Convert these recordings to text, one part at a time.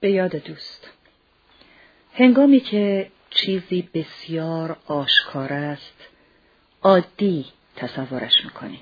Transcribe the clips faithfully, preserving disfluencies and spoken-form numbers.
به یاد دوست. هنگامی که چیزی بسیار آشکار است، عادی تصورش میکنیم.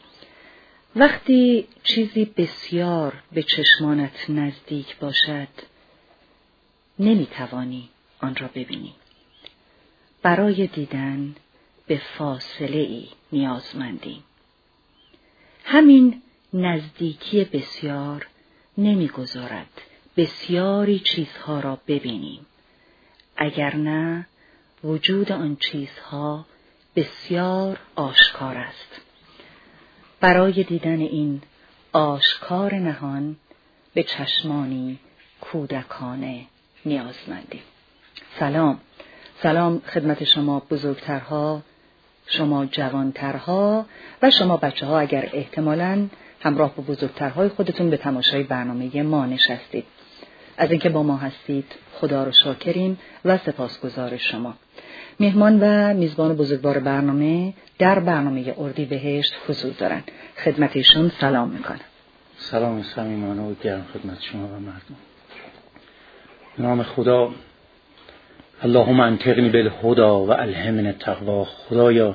وقتی چیزی بسیار به چشمانت نزدیک باشد، نمیتوانی آن را ببینی. برای دیدن به فاصله ای نیازمندیم. همین نزدیکی بسیار نمیگذارد بسیاری چیزها را ببینیم، اگر نه وجود آن چیزها بسیار آشکار است. برای دیدن این آشکار نهان به چشمانی کودکانه نیازمندیم. سلام، سلام خدمت شما بزرگترها، شما جوانترها و شما بچه ها اگر احتمالاً همراه با بزرگترهای خودتون به تماشای برنامه ما نشستید. از اینکه با ما هستید خدا رو شاکریم و سپاسگزار شما. مهمان و میزبان بزرگوار برنامه در برنامه اردیبهشت حضور دارن. خدمت ایشون سلام میکنم. سلام صمیمانه و گرم خدمت شما و مردم. نام خدا. اللهم انطقنی بالهدی و الهمنی التقوا. خدایا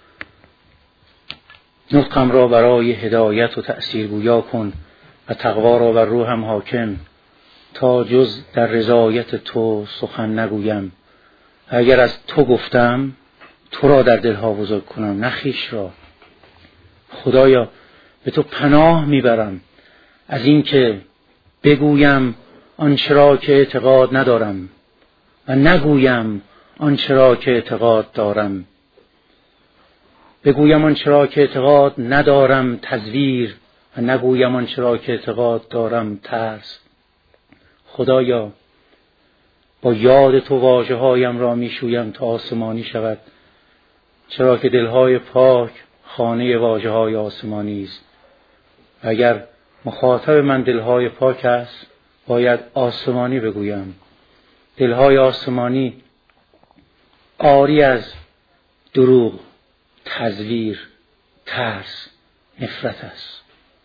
نطقم را برای هدایت و تأثیر گویا کن و تقوا را بر روحم حاکم، تا جز در رضایت تو سخن نگویم. اگر از تو گفتم تو را در دلها بزرگ کنم، نه خویش را. خدایا به تو پناه میبرم از این که بگویم آنچه را که اعتقاد ندارم و نگویم آنچه را که اعتقاد دارم. بگویم آنچه را که اعتقاد ندارم تزویر و نگویم آنچه را که اعتقاد دارم ترس. خدایا با یاد تو واژه هایم را می شویم تا آسمانی شود، چرا که دلهای پاک خانه واژه های آسمانی است. اگر مخاطب من دلهای پاک است باید آسمانی بگویم. دلهای آسمانی عاری از دروغ، تزویر، ترس، نفرت است.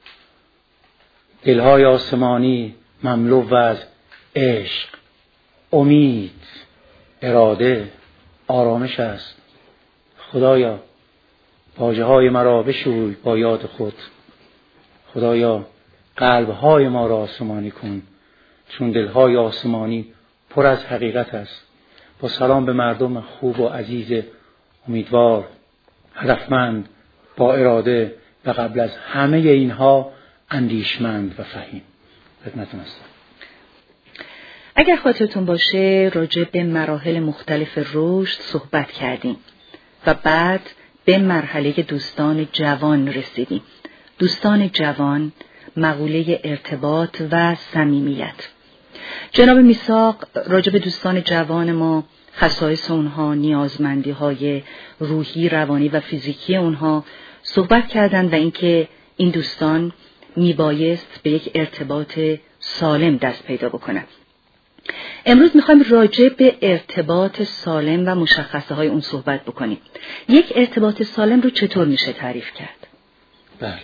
دلهای آسمانی مملو از عشق، امید، اراده، آرامش است. خدایا واژه های مرا بشوی با یاد خود. خدایا قلب های ما را آسمانی کن، چون دلهای آسمانی پر از حقیقت است. با سلام به مردم خوب و عزیز، امیدوار، هدفمند، با اراده و قبل از همه اینها اندیشمند و فهیم. خدمتتون هستم. اگر خاطرتون باشه راجع به مراحل مختلف رشد صحبت کردیم و بعد به مرحله دوستان جوان رسیدیم. دوستان جوان مقوله ارتباط و صمیمیت. جناب میثاق راجع به دوستان جوان ما، خصایص اونها، نیازمندی های روحی، روانی و فیزیکی اونها صحبت کردند و اینکه این دوستان میبایست به یک ارتباط سالم دست پیدا بکنن. امروز میخوایم راجع به ارتباط سالم و مشخصه های اون صحبت بکنیم. یک ارتباط سالم رو چطور میشه تعریف کرد؟ بله،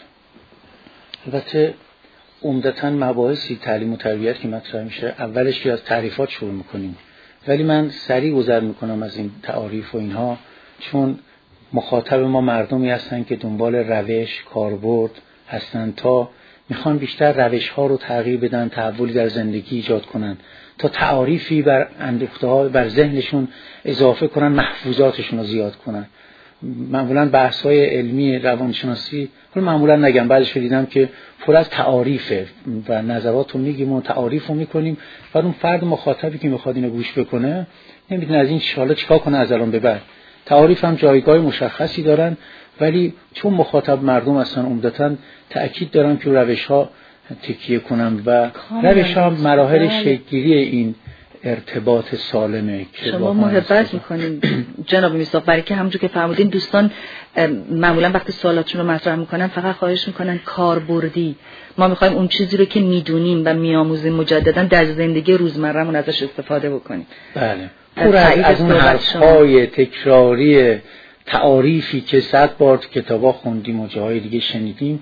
البته عمدتاً مباحثی تعلیم و تربیت که مطرح میشه اولش که از تعریفات شروع میکنیم، ولی من سریع گذر میکنم از این تعاریف و اینها، چون مخاطب ما مردمی هستن که دنبال روش، کاربرد هستن تا میخوان بیشتر روش ها رو تغییر بدن، تحولی در زندگی ایجاد کنن، تا تعاریفی بر اندوخته ها بر ذهنشون اضافه کنن، محفوظاتشون رو زیاد کنن. معمولا بحث های علمی روانشناسی رو معمولا نگم، بعدش دیدم که پر از تعاریفه و نظرات رو میگیم و تعاریف رو میکنیم، بعد اون فرد مخاطبی که میخواد اینو گوش بکنه نمیدونه از این حالا چیکار کنه از الان به بعد. تعاریف هم جایگاه مشخصی دارن، ولی چون مخاطب مردم هستن عمدتاً تأکید دارن که روش ها تکیه کنن و روش ها مراحل شکل‌گیری این ارتباط سالمه. شما محبت میکنین جناب میثاق، برای که همونجور که فرمودین دوستان معمولا وقتی سوالاتشون رو مطرح میکنن فقط خواهش میکنن کاربردی. ما میخوایم اون چیزی رو که میدونیم و میآموزیم مجددا در زندگی روزمرهمون ازش استفاده بکنیم. بله، پر از اون حرف‌های تکراری تعاریفی که صد بار تو کتابا خوندیم و جاهای دیگه شنیدیم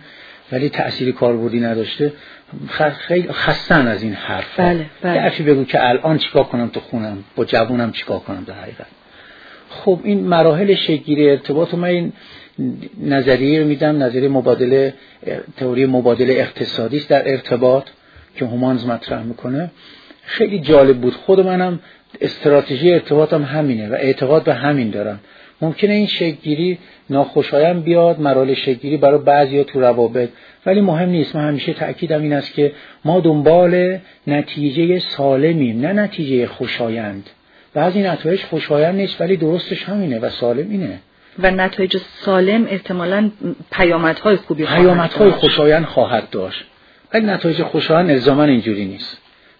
ولی تأثیری کاربردی نداشته، خیلی خستن از این حرف. بله بله. یه حرفی بگو که الان چیکار کنم تو خونم، با جوونم چیکار کنم در حقیقت. خب این مراحل شکل‌گیری ارتباط، من این نظریه رو میدم، نظریه مبادله، تئوری مبادله اقتصادی است در ارتباط که هومانز مطرح میکنه. خیلی جالب بود. خود منم استراتژی ارتباطم همینه و اعتقاد به همین دارم. ممکنه این شکل‌گیری ناخوشایند بیاد، مراحل شکل‌گیری برای بعضیا تو روابط، ولی مهم نیست. من همیشه تأکیدم این است که ما دنبال نتیجه سالمیم، نه نتیجه خوشایند. بعضی نتایج خوشایند نیست ولی درستش همینه و سالم اینه. و نتایج سالم احتمالاً پیامدهای خوبی خواهد داشت. پیامدهای خوشایند خواهد داشت. ولی نتایج خوشایند الزاماً اینجوری نیست.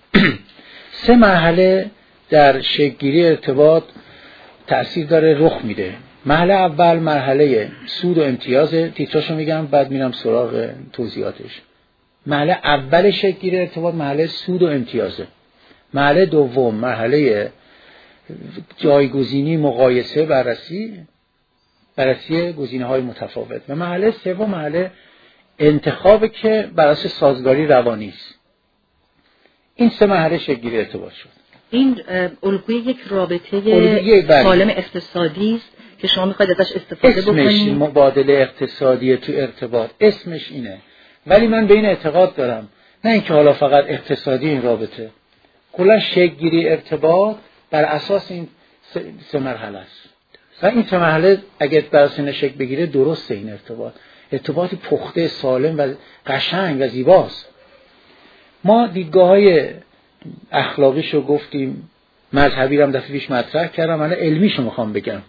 سه مرحله در شکل‌گیری ارتباط تأثیر داره، رخ میده. مرحله اول مرحله سود و امتیاز، تیتراشو میگم بعد میرم سراغ توضیحاتش. مرحله اول شکل‌گیری ارتباط مرحله سود و امتیازه. مرحله دوم مرحله جایگزینی، مقایسه، بررسی بررسی گزینه‌های متفاوت. و مرحله سوم مرحله انتخابه که بر اساس سازگاری روانی است. این سه مرحله شکل‌گیری ارتباط شد. این الگوی یک رابطه سالم اقتصادی است که شما میخواید ازش استفاده بکنید. اسمش مبادله اقتصادی تو ارتباط، اسمش اینه. ولی من به این اعتقاد دارم، نه اینکه حالا فقط اقتصادی این رابطه، کلا شکل‌گیری ارتباط بر اساس این سه مرحله است. و این سه مرحله اگه بر اساس شکل بگیره درسته، این ارتباط ارتباطی پخته، سالم و قشنگ و زیباست. ما دیدگاه‌های اخلاقیشو گفتیم، مذهبی رو هم دفعه پیش مطرح کردم، الان علمیشو میخوام بگم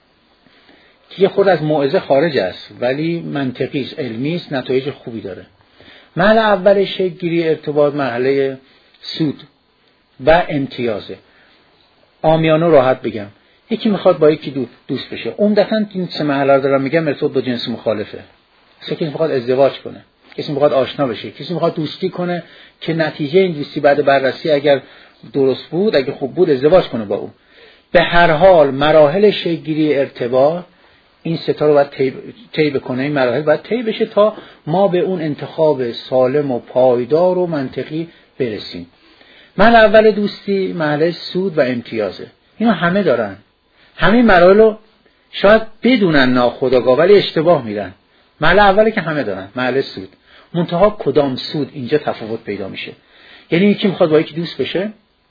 که یه خود از موعظه خارج است ولی منطقی است، علمی است، نتایج خوبی داره. مرحله اول شکل‌گیری ارتباط مرحله سود و امتیازه. عامیانه راحت بگم، یکی میخواد با یکی دوست بشه، عمدتاً این سه مرحله رو دارم میگم، ارتباط با جنس مخالفه. کسی میخواد ازدواج کنه، کسی میخواد آشنا بشه، کسی میخواد دوستی کنه که نتیجه این دوستی بعد بررسی اگر درست بود، اگه خوب بود، ازدواج کنه با اون. به هر حال مراحل شکل‌گیری ارتباط این ستا رو باید طی طی بکنه، این مراحل باید طی بشه تا ما به اون انتخاب سالم و پایدار و منطقی برسیم. مرحله اول دوستی، مرحله سود و امتیازه. اینا همه دارن، همه مراحل رو شاید بدونن ناخودآگاه ولی اشتباه میرن. مرحله اولی که همه دارن، مرحله سود. منتها کدام سود، اینجا تفاوت پیدا میشه. یعنی یکی میخواد با یکی دوست بشه،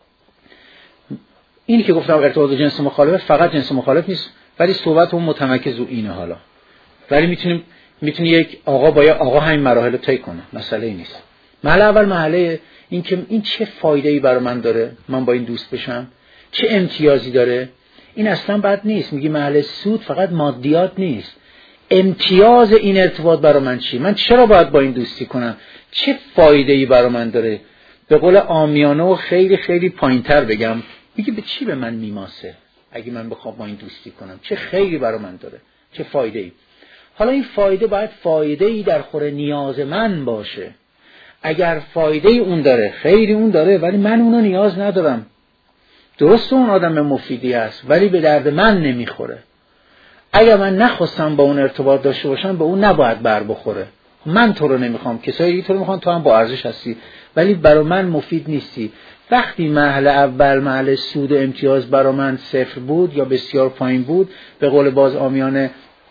اینی که گفتم ارتباط با جنس مخالف، فقط جنس مخالف نیست ولی صحبت اون متمرکز رو اینه. حالا ولی میتونیم میتونی یک آقا با یک آقا همین مراحل رو طی کنه، مسئله ای نیست. مرحله اول مرحله این که این چه فایده‌ای برای من داره، من با این دوست بشم، چه امتیازی داره. این اصلا بد نیست. میگی مرحله سود فقط مادیات نیست، امتیاز این ارتباط برای من چی، من چرا باید با این دوستی کنم، چه فایده‌ای برای من داره. به قول عامیانه و خیلی خیلی پایین‌تر بگم، میگه به چی به من میماسه اگه من بخوام با این دوستی کنم، چه خیلی برای من داره، چه فایده‌ای. حالا این فایده باید فایده‌ای در خور نیاز من باشه. اگر فایده اون داره، خیلی اون داره ولی من اونو نیاز ندارم، درست اون آدم مفیدی است ولی به درد من نمیخوره، اگر من نخواستم با اون ارتباط داشته باشم به اون نباید بر بخوره. من تو رو نمیخوام، کسایی دیگه تو رو میخوان، تو هم با ارزش هستی ولی برای من مفید نیستی. وقتی مرحله اول مرحله سود و امتیاز برای من صفر بود یا بسیار پایین بود، به قول باز عامیانه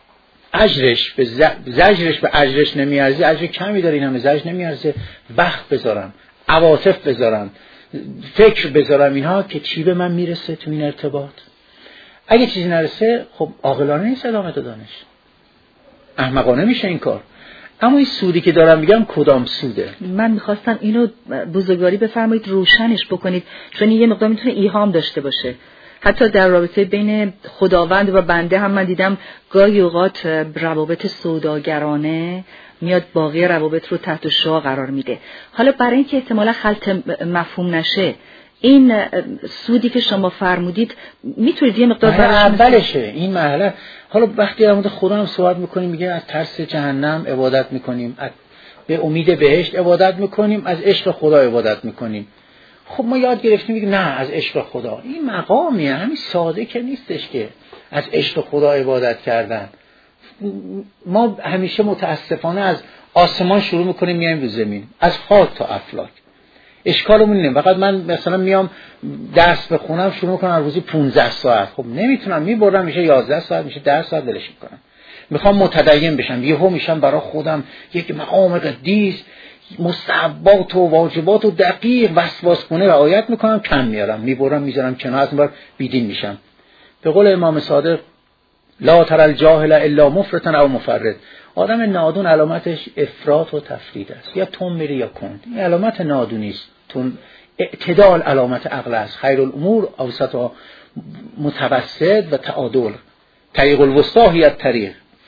اجرش به زجرش به اجرش نمیارزه، اجر کمی داره، این همه زجر نمیارزه، وقت بذارم، عواطف بذارم، فکر بذارم اینها که چی به من میرسه تو این ارتباط. اگه چیزی نرسه خب عاقلانه نیست ادامه دادنش، احمقانه میشه این کار. اما این سودی که دارم میگم کدام سوده؟ من میخواستم اینو بزرگواری بفرمایید، روشنش بکنید، چون یه مقدار میتونه ایهام داشته باشه. حتی در رابطه بین خداوند و بنده هم من دیدم گاهی اوقات روابط سوداگرانه میاد باقی روابط رو تحت شعاع قرار میده. حالا برای اینکه احتمالا خلط مفهوم نشه، این سودی که شما فرمودید میتونید یه مقدار برای اولشه این مرحله. حالا وقتی در مورد خدا هم صحبت میکنیم، میگه از ترس جهنم عبادت میکنیم، به امید بهشت عبادت میکنیم، از عشق خدا عبادت میکنیم. خب ما یاد گرفتیم میگه نه از عشق خدا، این مقامیه، همین ساده که نیستش که از عشق خدا عبادت کردن. ما همیشه متاسفانه از آسمان شروع میکنیم میایم رو زمین، از خاک تا افلاک. اشکالمون اینه فقط من مثلا میام درس بخونم شروع میکنم روزی پانزده ساعت، خب نمیتونم، میبرم میشه یازده ساعت، میشه ده ساعت ولش میکنم. میخوام متدین بشم، یهو میشم برای خودم یک مقام قدیس، مستحبات و واجبات و دقیق وسواس کنه رعایت میکنم، کم میارم، میبرم میذارم کنار، از این بار بیدین میشم. به قول امام صادق لا تر الجاهل الا مفرطا او مفرط. آدم نادون علامتش افراط و تفرید است، یا تون میره یا کند. این علامت نادونی است. تون اعتدال علامت عقل است. خیر الامور اوسطها متوسط و تعادل. طریق الوسطی هی الطریق.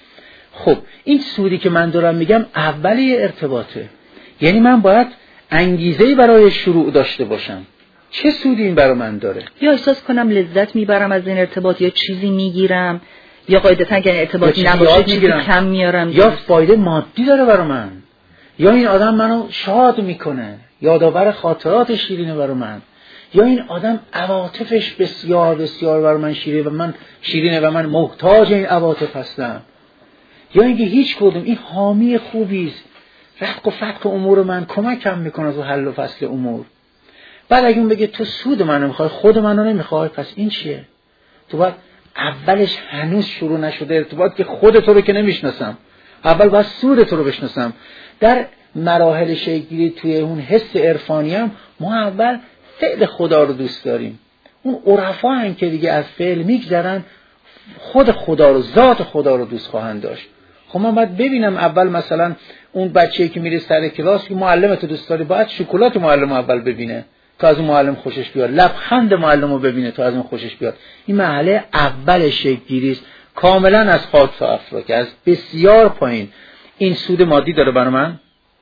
خب این سودی که من دارم میگم اولی ارتباطه، یعنی من باید انگیزه‌ای برای شروع داشته باشم. چه سودی این برای من داره؟ یا احساس کنم لذت میبرم از این ارتباط، یا چیزی میگیرم، یا قاعدتا اگه ارتباطی نباشه چیزی کم میارم، یا فایده مادی داره برای من، یا این آدم منو شاد میکنه، یادآور خاطرات شیرینه برای من، یا این آدم عواطفش بسیار بسیار برای من شیرینه و من شیرینه و من محتاج این عواطف هستم، یا اینکه هیچ کدوم این حامی خوبی است، رفق و فتق امور من کمکم میکنه تو حل و فصل امور. بعد اگه اون بگه تو سود منو میخوای خود منو نمیخوای، پس این چیه؟ تو باید اولش هنوز شروع نشده ارتباط که خودت رو که نمیشناسم، اول باید سود تو رو بشناسم. در مراحل شکلی توی اون حس عرفانی هم ما اول فعل خدا رو دوست داریم. اون عرفا هن که دیگه از فعل میگذرن، خود خدا رو، ذات خدا رو دوست خواهند داشت. خب من باید ببینم اول مثلا اون بچه‌ای که میره سر کلاس که معلمت رو دوست داری، باید شکلات معلم اول ببینه تا از اون معلم خوشش بیاد، لبخند معلم رو ببینه تا از اون خوشش بیاد. این مرحله اول شکل‌گیری است، کاملا از خاک تا افلاک، از بسیار پایین. این سود مادی داره برای من،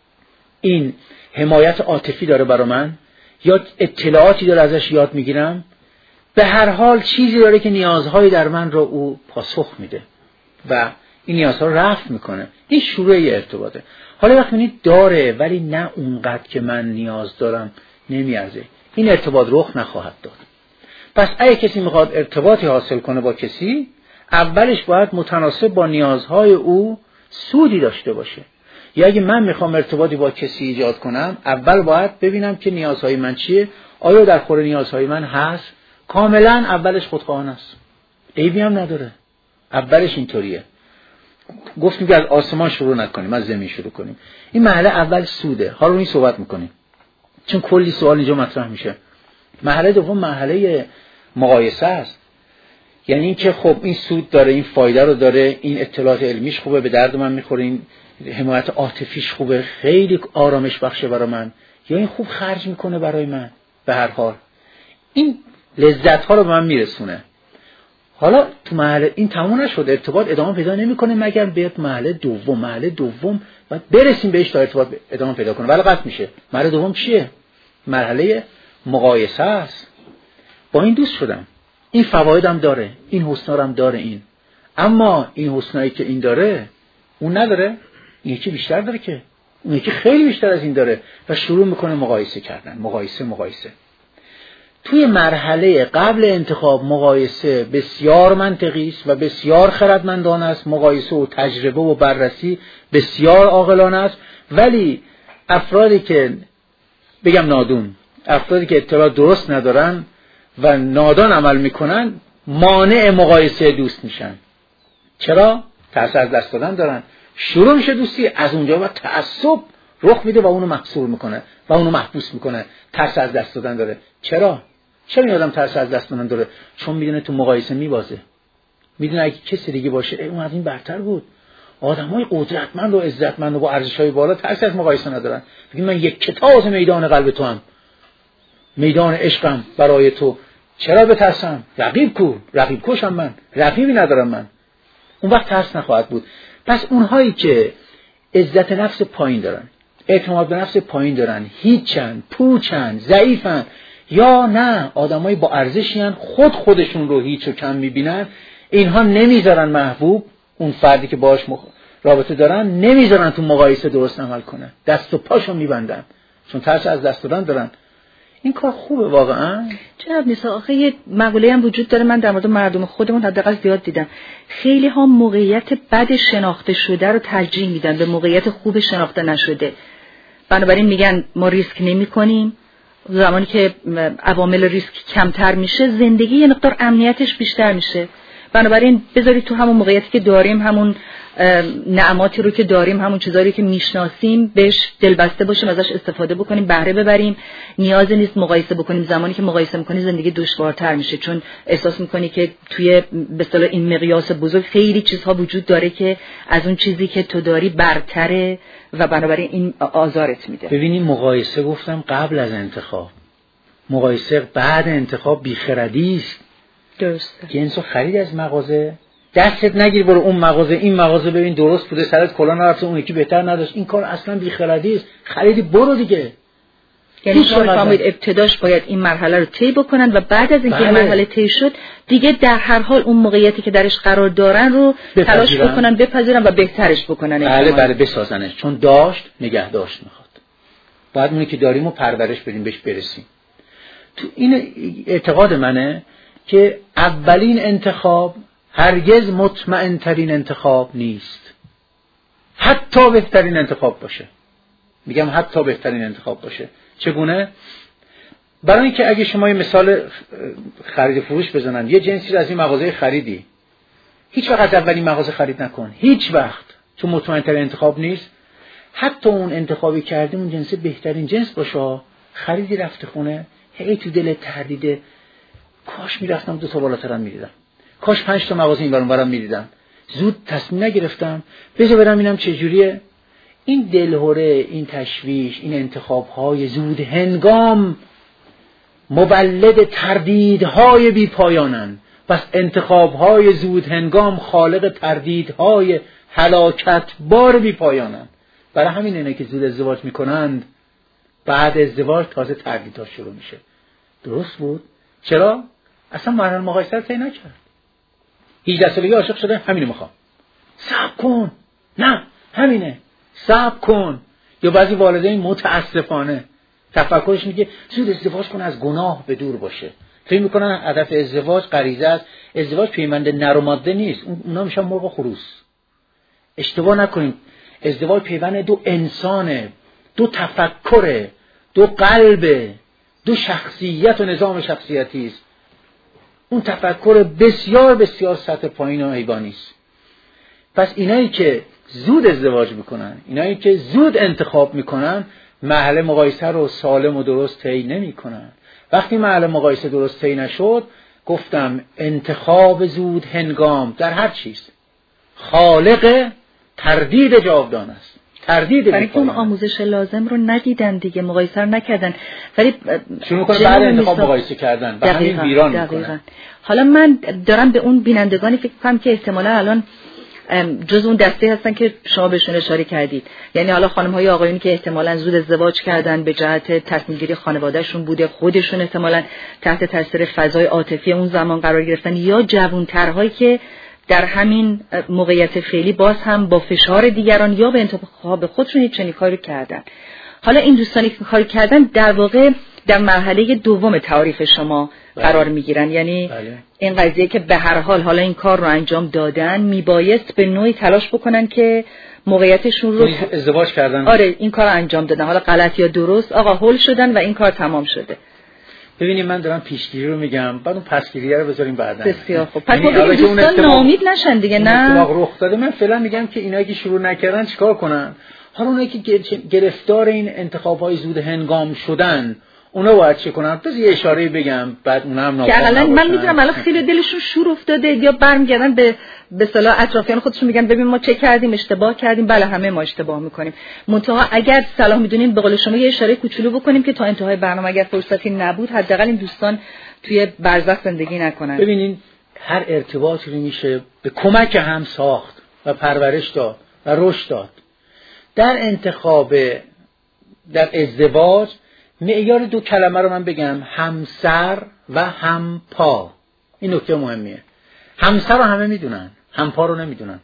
این حمایت عاطفی داره برای من، یا اطلاعاتی داره ازش یاد میگیرم، به هر حال چیزی داره که نیازهای در من رو او پاسخ میده و این نیازها رو رفع میکنه. این شروع ارتباطه. حالا وقتی میبینید داره ولی نه اونقدر که من نیاز دارم، نمیارزه، این ارتباط رخ نخواهد داد. پس اگه کسی میخواد ارتباطی حاصل کنه با کسی، اولش باید متناسب با نیازهای او سودی داشته باشه. یا اگه من میخوام ارتباطی با کسی ایجاد کنم، اول باید ببینم که نیازهای من چیه، آیا در خور نیازهای من هست. کاملا اولش خودخواهانه است، عیبی هم نداره، اولش اینطوریه. گفتیم که از آسمان شروع نکنیم، از زمین شروع کنیم. این مرحله اول سوده. حالا این صحبت میکنیم چون کلی سوال اینجا مطرح میشه. مرحله دوم مرحله مقایسه است، یعنی این که خب این سود داره، این فایده رو داره، این اطلاعات علمیش خوبه، به درد من میخوره، این حمایت عاطفیش خوبه، خیلی آرامش بخشه برای من، یا این خوب خرج میکنه برای من. به هر حال این لذت ها رو به من میرسونه. حالا تو مرحله این تموم نشد، ارتباط ادامه پیدا نمیکنه مگر بیاد مرحله دوم. مرحله دوم و برسیم بهش تا ارتباط ادامه پیدا کنه، ولی قطع میشه. مرحله دوم چیه؟ مرحله مقایسه است. با این دوست شدم، این فوایدم داره، این حسنا هم داره، این اما این حسنایی که این داره اون نداره، این یکی بیشتر داره، که اون یکی خیلی بیشتر از این داره، و شروع میکنه مقایسه کردن. مقایسه مقایسه توی مرحله قبل انتخاب مقایسه بسیار منطقی است و بسیار خردمندانه است. مقایسه و تجربه و بررسی بسیار عاقلانه است. ولی افرادی که بگم نادون، افرادی که اطلاع درست ندارن و نادان عمل میکنن، مانع مقایسه دوست میشن. چرا؟ ترس از دست دادن دارن. شروع میشه دوستی، از اونجا و تعصب رخ میده و اونو محصور میکنه و اونو محبوس میکنه. ترس از دست دادن داره. چرا؟ چرا این آدم ترس از دست دادن داره؟ چون میدونه تو مقایسه میبازه. میدونه اگه کسی دیگه باشه اون از این برتر بود. آدمای قدرتمند و عزتمند و با ارزش‌های بالا ترس از مقایسه ندارن. میگن من یک کتاب میدان قلب تو هم، میدان عشقم برای تو، چرا بترسم؟ رقیب کو، رقیب کشم من، رقیبی ندارم من. اون وقت ترس نخواهد بود. پس اونهایی که عزت نفس پایین دارن، اعتماد به نفس پایین دارن، هیچن، پوچن، ضعیفن، یا نه آدمای با ارزشین، خود خودشون رو هیچ و کم میبینن، اینها نمیذارن محبوب اون فردی که باهاش مخ... رابطه دارن، نمیذارن تو مقایسه درست عمل کنه، دست و پاشو میبندن چون ترس از دست دادن دارن. این کار خوبه واقعا؟ جناب نیسا، آخه یه مقوله هم وجود داره، من در مورد مردم خودمون حداقل زیاد دیدم. خیلی ها موقعیت بد شناخته شده رو ترجیح میدن به موقعیت خوب شناخته نشده. بنابراین میگن ما ریسک نمی کنیم. زمانی که عوامل ریسک کمتر میشه، زندگی یه مقدار امنیتش بیشتر میشه. بنابراین بذارید تو همون موقعیتی که داریم، همون نعماتی رو که داریم، همون چیزایی که میشناسیم بهش دلبسته باشیم، ازش استفاده بکنیم، بهره ببریم. نیازی نیست مقایسه بکنیم. زمانی که مقایسه میکنی زندگی دشوارتر میشه، چون احساس میکنی که توی به اصطلاح این مقیاس بزرگ خیلی چیزها وجود داره که از اون چیزی که تو داری برتره و بنابراین این آزارت میده. ببینیم مقایسه گفتم قبل از انتخاب، مقایسه بعد انتخاب بیخردی است. درسته. جنسو خرید از مغازه، دستت نگیر برو اون مغازه این مغازه ببین درست بوده، سرت کلا نرفته، اون یکی بهتر نداشت. این کار اصلا بیخردی است. خریدی برو دیگه. یعنی شما فهمید ابتداش باید این مرحله رو طی بکنن و بعد از اینکه این مرحله طی شد دیگه در هر حال اون موقعیتی که درش قرار دارن رو تلاش بکنن، بپذیرن و بهترش بکنن. بله بله بسازنش، چون داشت نگه داشت میخواد. باید اونی که داریم رو پرورش بدیم، بهش برسیم. تو این اعتقاد منه که اولین انتخاب هرگز مطمئن ترین انتخاب نیست، حتی بهترین انتخاب باشه. میگم حتی بهترین انتخاب باشه. چگونه؟ برای اینکه اگه شما یه مثال خرید فروش بزنن، یه جنسی رو از این مغازه خریدی، هیچ وقت از اولین مغازه خرید نکن، هیچ وقت، چون مطمئن ترین انتخاب نیست. حتی اون انتخابی کردی اون جنس بهترین جنس باشه، خریدی رفته خونه، هی تو دل تردیده، کاش میرفتم دو تا بالاترم میدیدم، کاش پنج تا مغازه این برام برام میدیدم، زود تصمیم نگرفتم، بذار برم ببینم چه جوریه. این دلهوره، این تشویش، این انتخاب‌های زود هنگام مولد تردیدهای بی پایانن. پس انتخاب‌های زود هنگام خالق تردیدهای هلاکت بار بی پایانن. برای همین اینه که زود ازدواج میکنند، بعد ازدواج تازه تردیدها شروع میشه. درست بود؟ چرا؟ اصلا مرحله مقایسه رو طی نکرد. هجده سالگی عاشق شده، همینو میخوام. صبر کن. نه، همینه. صبر کن. یا بعضی والدین متاسفانه تفکرش میگه زود ازدواج کن از گناه به دور باشه. فکر میکنن هدف ازدواج غریزه است. ازدواج پیوند نر و ماده نیست، اونا میشن مرغ و خروس. اشتباه نکنیم. ازدواج پیوند دو انسانه، دو تفکره، دو قلبه، دو شخصیت و نظام شخصیتی است. اون تفکر بسیار بسیار سطح پایین و حیوانی است. پس اینایی که زود ازدواج میکنن، اینایی که زود انتخاب میکنن، مرحله مقایسه رو سالم و درست طی نمیکنن. وقتی مرحله مقایسه درست طی نشد، گفتم انتخاب زود هنگام در هر چیز خالق تردید جاودان است. تردید برای که اون آموزش لازم رو ندیدن دیگه، مقایسه رو نکردن، ولی شروع کنن بعد انتخاب مقایسه کردن و همین ویران میکنن. حالا من دارم به اون بینندگانی فکر کنم که احتمالا الان جز اون دسته هستن که شما بهشون اشاره کردید، یعنی حالا خانم‌های آقایونی که احتمالاً زود ازدواج کردن به جهت تصمیم گیری خانواده‌شون بوده، خودشون احتمالاً تحت تاثیر فضای عاطفی اون زمان قرار گرفتن، یا جوان‌ترهایی که در همین موقعیت فعلی باز هم با فشار دیگران یا به انتخاب خودشون چنین کاری کردن. حالا این دوستانی که کاری کردن در واقع در مرحله دوم تعریف شما بله. قرار میگیرن، یعنی بله. این قضیه که به هر حال حالا این کار رو انجام دادن، میبایست به نوعی تلاش بکنن که موقعیتشون رو ازدواج کردن. آره این کار رو انجام دادن، حالا غلط یا درست، آقا هول شدن و این کار تمام شده. ببینید من دارم پیشگیری رو میگم، بعد اون پسگیری رو بذاریم بعدا. بسیار خوب. پس ببینید دوستان ناامید نشن دیگه. نه رخ داده. من فعلا میگم که اینایی که شروع نکردن چیکار کنن. حالا اونایی که گرفتار این انتخاب‌های زود هنگام شدن، اونا باید چه کنن؟ بذار یه اشاره بگم بعد اونا هم ناپا نباشن. من میدونم الان خیلی دلشون شور افتاده یا برمیگردن به به اصطلاح اطرافیان خودشون میگن ببین ما چه کردیم، اشتباه کردیم. بله همه ما اشتباه میکنیم. منتها اگر صلاح میدونیم به قول شما یه اشاره کوچولو بکنیم که تا انتهای برنامه اگر فرصتی نبود حداقل این دوستان توی برزخ زندگی نکنن. ببینین هر ارتباطی رو میشه به کمک هم ساخت و پرورش داد و رشد داد. در انتخاب در ازدواج معیار دو کلمه رو من بگم، همسر و همپا. این نکته مهمیه. همسر رو همه میدونن، همپا رو نمیدونن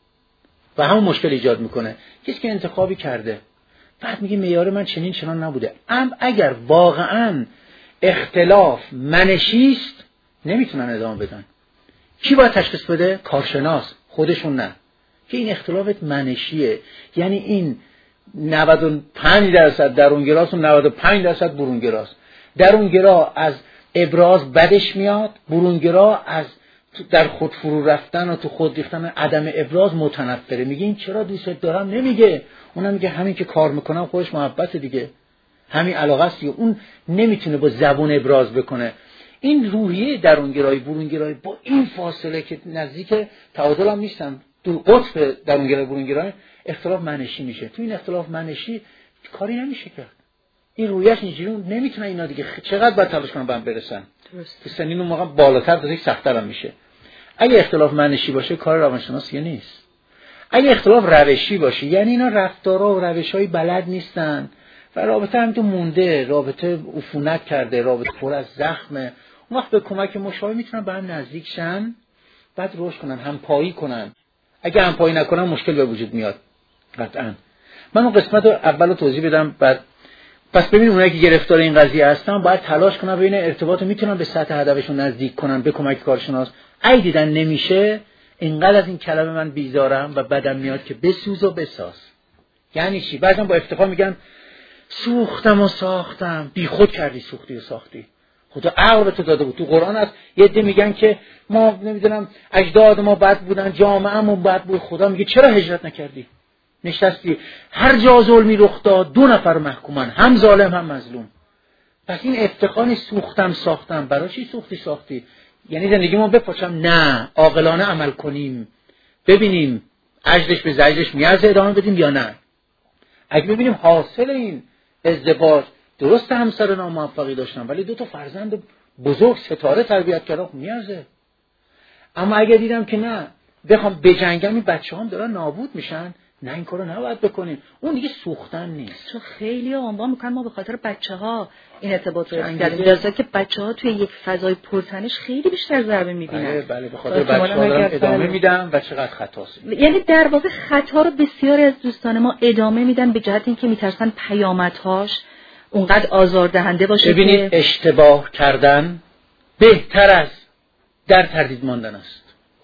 و همون مشکل ایجاد میکنه. کسی که انتخابی کرده بعد میگه معیار من چنین چنان نبوده. ام اگر واقعا اختلاف منشیست نمیتونن ادامه بدن. کی باید تشخیص بده؟ کارشناس، خودشون نه. که این اختلافت منشیه، یعنی این نود و پنج درصد درونگراست و نود و پنج درصد برونگراست. درونگرا از ابراز بدش میاد، برونگرا از در خود فرو رفتن و تو خود ریختن عدم ابراز متنفره. میگه این چرا دوست دارم نمیگه، اونم میگه همین که کار میکنم خودش محبت دیگه، همین علاقه است دیگه. اون نمیتونه با زبون ابراز بکنه. این روحیه درونگرایی برونگرایی با این فاصله که نزدیک تعادل هم نیستن، تو قطب درونگرایی برونگرایی اختلاف منشی میشه. تو این اختلاف منشی کاری نمیشه کرد. این رویش اینجوری نمیتونه اینا دیگه چقدر باید تلاش کنن به هم برسن. درست. سنین اون موقع بالاتر تا یک سخت‌تر هم میشه. اگه اختلاف منشی باشه کار روانشناسی نیست. اگه اختلاف روشی باشه یعنی اینا رفتارها و روش‌های بلد نیستن و رابطه هم تو مونده، رابطه عفونت کرده، رابطه پر از زخمه. اون وقت به کمک مشاور میتونن به هم نزدیک شن، بعد رشد کنن، همپایی کنن. اگه همپایی نکنن مشکل به وجود میاد قطعاً. من اون قسمت رو اولو توضیح بدم، بعد پس ببینید اونایی که گرفتار این قضیه هستن باید تلاش کنن ببینن ارتباط رو میتونن به سطح هدفشون نزدیک کنن به کمک کارشناس. اگه دیدن نمیشه، اینقدر از این کلمه من بیزارم و بدم میاد که بسوز و بساز. یعنی چی؟ بعضا با افتخار میگن سوختم و ساختم. بی خود کردی سوختی و ساختی. خدا عقل به تو داده بود. تو قرآن هست یه عده میگن که ما نمیدونم اجداد ما بد بودن، جامعه‌مون بد بود. خدا میگه چرا هجرت نکردی؟ نشستی هر جا ظلمی رخ داد دو نفر محکومن، هم ظالم هم مظلوم. پس این افتخاری سوختم ساختم، برای چی سوختی ساختی؟ یعنی زندگی ما بپاچم؟ نه، عاقلانه عمل کنیم، ببینیم اجرش به زجرش میارزه ادامه بدیم یا نه. اگه ببینیم حاصل این ازدواج درست همسر ناموفقی داشتن ولی دو تا فرزند بزرگ ستاره تربیت کردن، میارزه. اما اگه دیدم که نه بخوام بجنگم این بچه‌هام دارن نابود میشن، نه این کارو نباید بکنیم. اون دیگه سوختن نیست. تو خیلی عنوان میکنن ما به خاطر بچه‌ها این ارتباط رو کردیم، در که بچه‌ها توی یک فضای پرتنش خیلی بیشتر ضربه می‌بینن. بله بله، به خاطر بچه‌ها دارن ادامه میدن و چقدر خطاست. یعنی در واقع خطا رو بسیاری از دوستان ما ادامه میدن به جهت اینکه میترسن پیامدهاش اونقدر آزاردهنده باشه. ببینید که اشتباه کردن بهتر از در تردید ماندن است.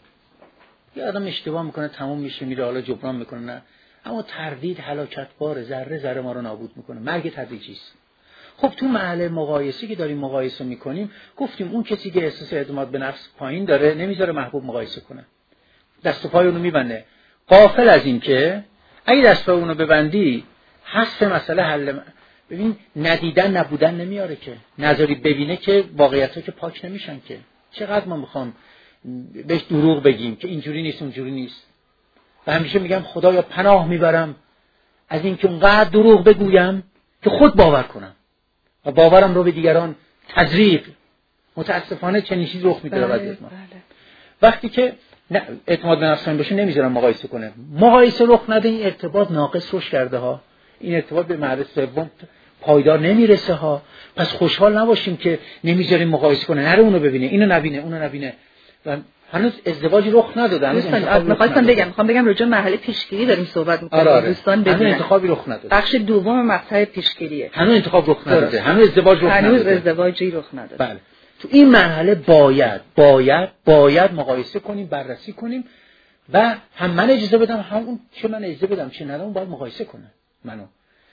یه آدم اشتباه میکنه تموم میشه میره حالا جبران میکنه، نه، اما تردید هلاکت باره، ذره ذره ما رو نابود میکنه. مرگ تدریجی است. خب تو محل مقایسه که داریم مقایسه میکنیم گفتیم اون کسی که احساس اعتماد به نفس پایین داره نمیذاره محبوب مقایسه کنه، دست و پای اونو میبنده، غافل از این که اگه دست پای اونو ببندی حذف مسئله حل. ببین ندیدن نبودن نمیاره که، نذاری ببینه که واقعیت‌ها که پاک نمیشن که. چقدر ما میخوام بهش دروغ بگیم که اینجوری نیست اونجوری نیست. و همیشه میگم خدایا پناه میبرم از این که اونقدر دروغ بگویم که خود باور کنم و باورم رو به دیگران تزریق. متاسفانه چنین چیزی رخ میده. بله، ما وقتی که اعتماد به نفس باشه نمیذارم مقایسه کنه. مقایسه رخ نده این ارتباط ناقص روش کرده ها. این ارتباط به معرض سوم پایدار نمیرسه ها. پس خوشحال نباشیم که نمیذاریم مقایسه کنه، نره اونو ببینه، اینو نبینه، اونو نبینه. و هنوز ازدواج رخ نداده. هنوز می‌خواستم بگم می‌خوام بگم راجع به مرحله پیشگیری داریم صحبت می‌کنیم. آره آره. دوستان ببینن هنوز انتخابی رخ نداده. بخش دوم مقطع پیشگیریه. هنوز انتخاب رخ نداده. هنوز ازدواج رخ نداده. هنوز ازدواجی رخ نداده. بله. تو این مرحله باید باید باید مقایسه کنیم، بررسی کنیم و هم من اجازه بدم هم اون چه من اجازه بدم چه ندم اون باید مقایسه کنه منو.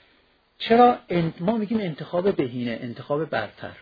چرا ما میگیم انتخاب بهینه، انتخاب برتر؟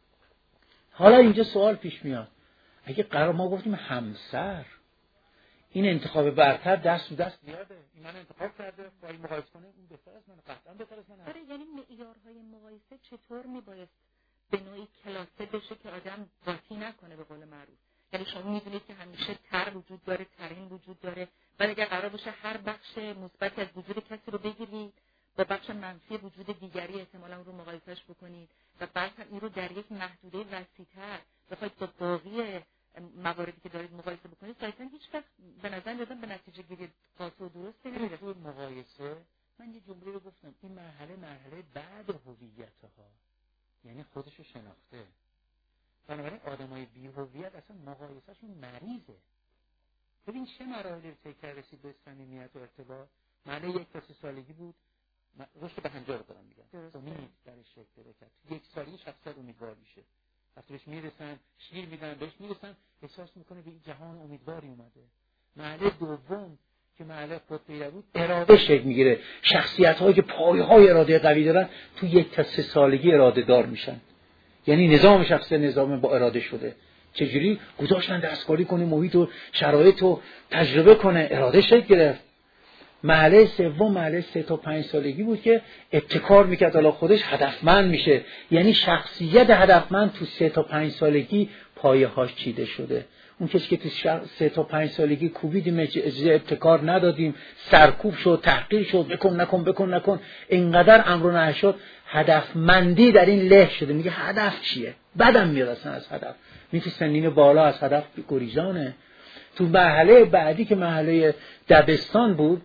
حالا اینجا سوال پیش میاد، اگه قرار ما گفتیم همسر این انتخاب برتر دست و دست میاده، این من انتخاب کرده باید مقایسه کنه، این بهتر از من، قطعا بهتر از من. آره، یعنی معیارهای مقایسه چطور میباید به نوعی کلاسه بشه که آدم قاطی نکنه به قول معروف. یعنی شما میدونید که همیشه تر وجود داره، ترین وجود داره، ولی اگر قرار باشه هر بخش مثبت از وجود کسی رو بگیرید با بخش منفی وجود دیگری احتمالاً رو مقایسهش بکنید و بعد این رو در یک محدوده وسیع‌تر بخواید با باقی مواردی که دارید مقایسه بکنید، صحیحاً هیچ وقت به نظر میاد به نتیجه گیری قاطع و درست نمیرسه. تو مقایسه من یه جمله رو گفتم، این مرحله مرحله بعد هویت‌ها، یعنی خودشو شناخته. بنابراین آدمای بی هویت اصلا مقایسهشون مریضه. ببین چه مراحلی طی کرد رسید به صمیمیت و ارتباط. مرحله یک تا سه سالگی بود، رشد بهنجار دارم میگم امید درش شکل پیدا کرد. یک سالی شخصیت امیدوار میشه، وقتی بهش میرسن شیر میدن بهش میرسن احساس میکنه به این جهان امیدواری اومده. مرحله دوم که مرحله خودپیدا بود اراده شکل میگیره. شخصیت هایی که پایه های اراده قوی دارن تو یک تا سه سالگی اراده دار میشن. یعنی نظام شخصی نظام با اراده شده. چجوری گذاشتن دستکاری کنه، محیط و شرایط رو تجربه کنه، اراده شکل گرفت. مرحله سوم مرحله سه تا پنج سالگی بود که ابتکار میکرد، حالا خودش هدفمند میشه. یعنی شخصیت هدفمند تو سه تا پنج سالگی پایه هاش چیده شده. اون کسی که تو سه تا پنج سالگی کوبیدیم، اجازه ابتکار ندادیم، سرکوب شد، تحقیر شد، بکن نکن بکن نکن، اینقدر امر و نهی شد، هدفمندی در این له شده. میگه هدف چیه؟ بعدم میاد اصلا از هدف، میگه سنین بالا از هدف گریزانه. تو مرحله بعدی که مرحله دبستان بود،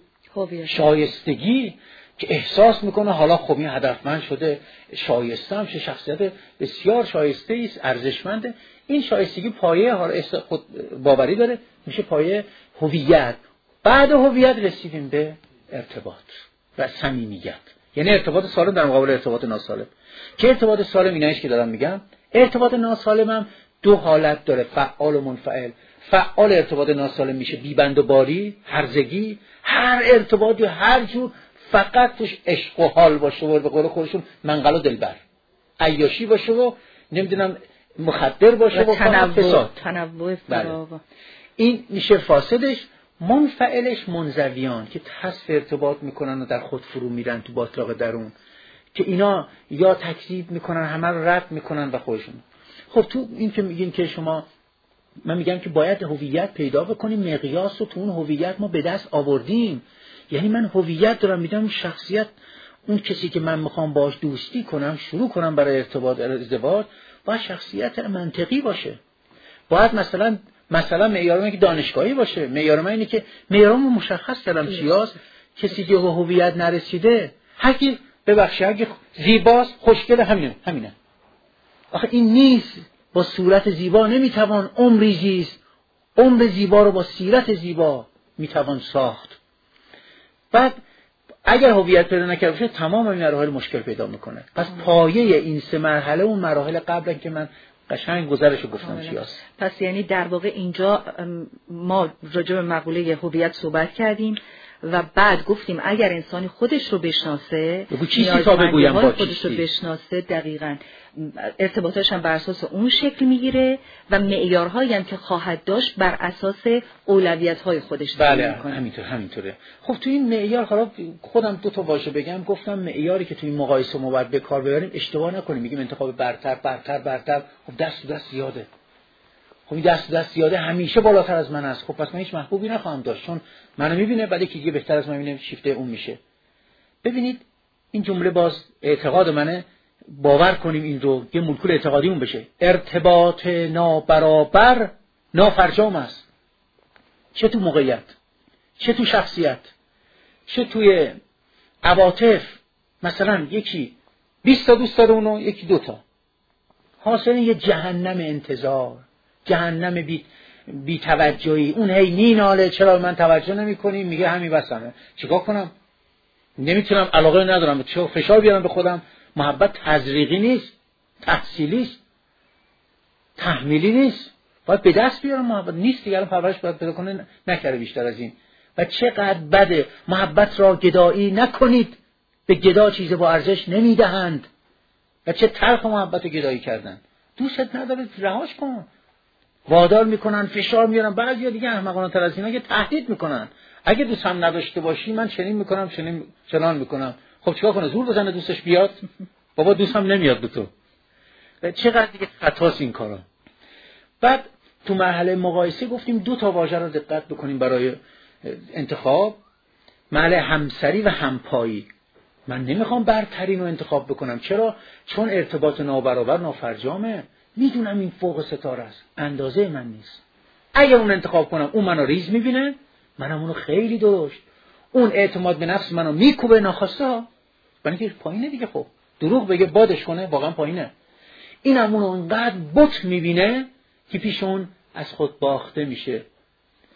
شایستگی، که احساس میکنه حالا خب این هدفمند شده، شایسته هم شه، شخصیت بسیار شایسته است، ارزشمنده. این شایستگی پایه حالا خود باوری داره، میشه پایه هویت. بعد هویت رسیدیم به ارتباط و صمیمیت، یعنی ارتباط سالم در مقابل ارتباط ناسالم. که ارتباط سالم ایناییش که دارم میگم. ارتباط ناسالم هم دو حالت داره، فعال و منفعل. فعال ارتباط ناسالم میشه بیبند و باری، هرزگی، هر ارتباطی هر جور فقط توش عشق و حال باشه و به قول خودشون منقل و دلبر، عیاشی باشه و نمیدونم مخدر باشه و تنوع تنوع فراوان. این میشه فاسدش. منفعلش منزویان که حذف ارتباط میکنن و در خود فرو میرن تو باطلاق درون، که اینا یا تکذیب میکنن، همه رو رد میکنن و خودشون. خب تو این که میگین که شما، من میگم که باید هویت پیدا بکنیم، مقیاس رو تو اون هویت ما به دست آوردیم. یعنی من هویت دارم، میدونم شخصیت، اون کسی که من میخوام باش دوستی کنم، شروع کنم برای ارتباط ازدواج، باید شخصیت منطقی باشه. باید مثلا مثلا معیار من که دانشگاهی باشه. معیار من اینه که معیارمو مشخص کردم چیاست. کسی که به هویت نرسیده، هرکی ببخشید اگه زیباست، خوشگله، همینه همینه. آخه این نیست. با صورت زیبا نمیتوان عمری زیست. عمر زیبا رو با سیرت زیبا میتوان ساخت. بعد اگر هویت پیدا نکرده باشه، تمام این مراحل مشکل پیدا میکنه. پس پایه این سه مرحله اون مراحل قبل که من قشنگ گذرشو گفتم چیاست. پس یعنی در واقع اینجا ما راجع به مقوله هویت صحبت کردیم و بعد گفتیم اگر انسانی خودش رو بشناسه، بگو چیزی تا بگویم با خودش رو بشناسه، دقیقاً ارتباطاش هم بر اساس اون شکل میگیره و معیارهایی هم که خواهد داشت بر اساس اولویت‌های خودش تعیین می‌کنه. بله همینطور همینطوره. خب تو این معیار حالا خودم دو تا واژه بگم، گفتم معیاری که تو این مقایسه ما باید به کار ببریم، اشتباه نکنیم میگیم انتخاب برتر برتر برتر. خب دست تو دست زیاده. خب این دست دست زیاده همیشه بالاتر از من است. خب پس من هیچ محبوبی نخواهم داشت، چون منو میبینه بعد یکی دیگه بهتر از من میبینه، شیفته اون میشه. ببینید این جمله باز اعتقاد منه، باور کنیم این رو، یه مولکول اعتقادیمون بشه. ارتباط نابرابر نافرجام است، چه تو موقعیت، چه تو شخصیت، چه توی عواطف. مثلا یکی بیست تا دوست داره اونو، یکی دوتا. حاصل یه جهنم انتظار، جهنم بی بی توجهی. اون هی میناله چرا من توجه نمی کنی؟ میگه همین بسمه، چیکار کنم؟ نمیتونم، علاقه ندارم، چه فشار بیارم به خودم. محبت تزریقی نیست، تحصیلی است، تحمیلی نیست. باید به دست بیارم. محبت نیست دیگه، الان پرورش باید پیدا کنه، نکره بیشتر از این. و چقدر بده. محبت را گدایی نکنید، به گدا چیز با ارزش نمیدهند. و چه تلخ محبت رو گدایی کردن. دوستت نداره رهاش کن. وادار میکنن، فشار میارن. بعضیا دیگه احمقانه تر از اینا که تهدید میکنن، اگه دوست هم نداشته باشی من چنین میکنم چنین چنان میکنم. خب چیکار کنه؟ زور بزنه دوستش بیاد؟ بابا دوست هم نمیاد به تو. و چقدر دیگه خطاست این کارا. بعد تو مرحله مقایسه گفتیم دو تا واژه رو دقت بکنیم برای انتخاب. مرحله همسری و همپایی. من نمیخوام برترین رو انتخاب بکنم. چرا؟ چون ارتباط نابرابر نافرجامه. میدونم این فوق ستاره است، اندازه من نیست. اگه اون انتخاب کنم اون منو ریز میبینه، منم اونو خیلی درشت. اون اعتماد به نفس منو میکوبه ناخواسته ها، برای اینکه پایینه دیگه. خب دروغ بگه بادش کنه، واقعا پایینه. اینم اونو انقدر بت میبینه که پیش اون از خود باخته میشه.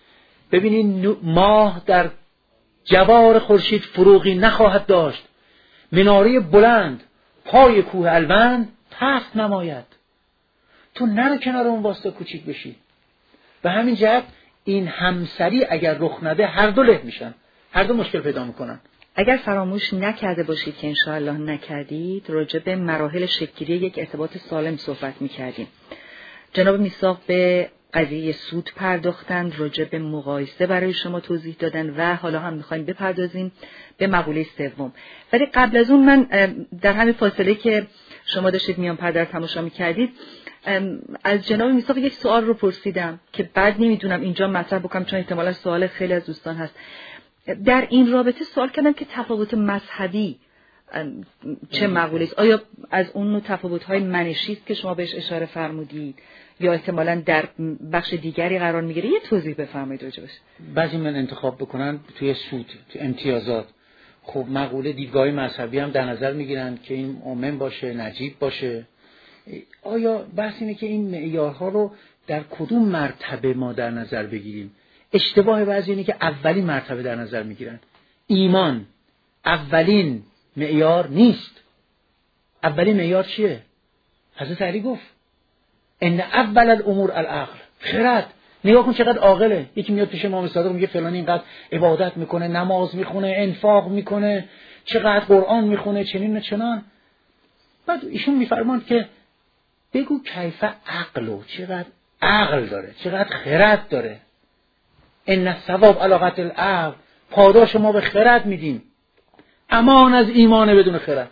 ببینین ماه در جوار خورشید فروغی نخواهد داشت مناره بلند پای کوه الوند پست نماید. تو نرو کنار اون واسطه کوچیک بشی. به همین جهت این همسری اگر رخ نده هر دو له میشن، هر دو مشکل پیدا میکنن. اگر فراموش نکرده باشید که انشاءالله نکردید، راجع به مراحل شکل‌گیری یک ارتباط سالم صحبت میکردیم. جناب میثاق به قضیه سود پرداختند، راجع به مقایسه برای شما توضیح دادن و حالا هم میخوایم بپردازیم به مقوله سوم. ولی قبل از اون من در همین فاصله که شما داشتید میان پردر تماشا میکردید از جناب میثاق یک سوال رو پرسیدم که بعد نمیدونم اینجا مطرح بکنم چون احتمالا سوال خیلی از دوستان هست. در این رابطه سوال کردم که تفاوت مذهبی چه مقوله است؟ آیا از اون نوع تفاوت‌های منشی است که شما بهش اشاره فرمودید یا احتمالاً در بخش دیگری قرار میگیره؟ یه توضیح بفرمایید راجع بهش. بعضی من انتخاب بکنن توی سود، توی امتیازات. خب مقوله دیدگاه مذهبی هم در نظر میگیرن که این مؤمن باشه، نجیب باشه. آیا بحث اینه که این معیارها رو در کدوم مرتبه ما در نظر بگیریم؟ اشتباه بعضی اینه که اولین مرتبه در نظر میگیرن. ایمان اولین معیار نیست. اولین معیار چیه؟ حضرت علی گفت ان اول الامور العقل. خرد. نگاه کن چقدر عاقله. یکی میاد پیش امام صادق میگه فلانی اینقدر عبادت میکنه، نماز میخونه، انفاق میکنه، چقدر قرآن میخونه، چنین و چنان. بعد ایشون میفرماند که بگو کیف عقلو، چقدر عقل داره، چقدر خرد داره. ان الثواب علی قتل العقل. پاداش ما به خرد میدیم. امان از ایمان بدون خرد.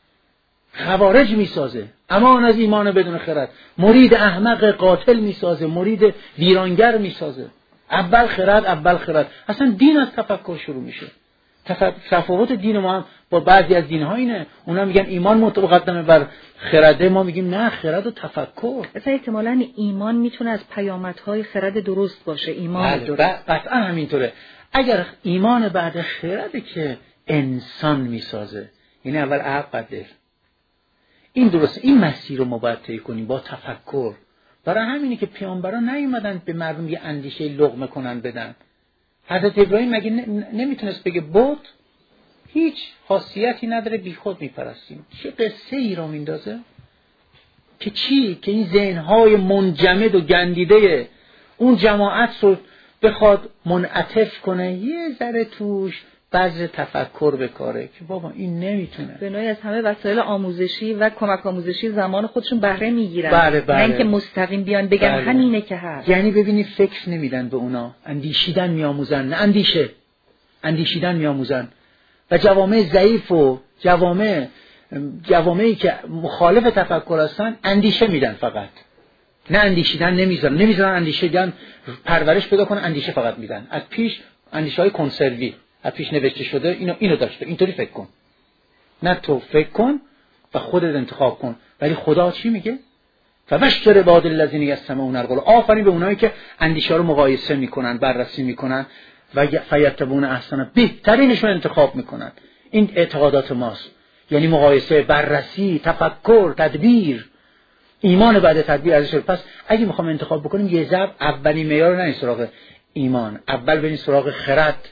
خوارج میسازه. امان از ایمان بدون خرد. مرید احمق قاتل میسازه، مرید ویرانگر میسازه. اول خرد، اول خرد. اصلا دین از تفکر شروع میشه. تفاوت دین ما هم با بعضی از دین‌ها اینه. اونا میگن ایمان مقدمه بر خرده، ما میگیم نه، خرد و تفکر. اصلا احتمالاً ایمان میتونه از پیامدهای خرد درست باشه. ایمان درست قطعا همینطوره. اگر ایمان بعد خرده که انسان میسازه، یعنی اول عقل دل. این درست. این مسیر رو ما باید طی کنیم با تفکر. برای همینه که پیامبران نیومدن به مردم یه اندیشه لقمه کنن بدن. حضرت ابراهیم مگه نمیتونست بگه بت هیچ خاصیتی نداره، بیخود میپرستیم؟ چه قصه ای رو میندازه که چی؟ که این ذهن‌های منجمد و گندیده اون جماعت رو بخواد منعطف کنه، یه ذره توش بذر تفکر بکاره که بابا این نمیتونه. بنای از همه وسایل آموزشی و کمک آموزشی زمان خودشون بهره میگیرن. بله بله. نه اینکه مستقیم بیان بگن بله. همینه که هست. یعنی ببینید فکر نمیدن به اونا، اندیشیدن میآموزن. نه اندیشه، اندیشیدن میآموزن. و جوامع ضعیف و جوامع جوامعی که مخالف تفکر هستن اندیشه میدن فقط، نه اندیشیدن نمیذارن. نمیذارن اندیشیدن پرورش پیدا کنه، اندیشه فقط میدن. از پیش اندیشه‌های کنسروی از پیش نوشته شده، اینو اینو داشته، اینطوری فکر کن. نه تو فکر کن و خودت انتخاب کن. ولی خدا چی میگه؟ فبشر عباد الذین یستمعون القول. آفرین به اونایی که اندیشه رو مقایسه میکنن، بررسی میکنن و فیتبعون احسن، بهترینشون انتخاب میکنن. این اعتقادات ماست. یعنی مقایسه، بررسی، تفکر، تدبیر. ایمان بعد تدبیر ازش. پس اگه میخوام انتخاب بکنیم یه ضرب اولین معیار رو نه سراغ ایمان، اول بریم سراغ خرد.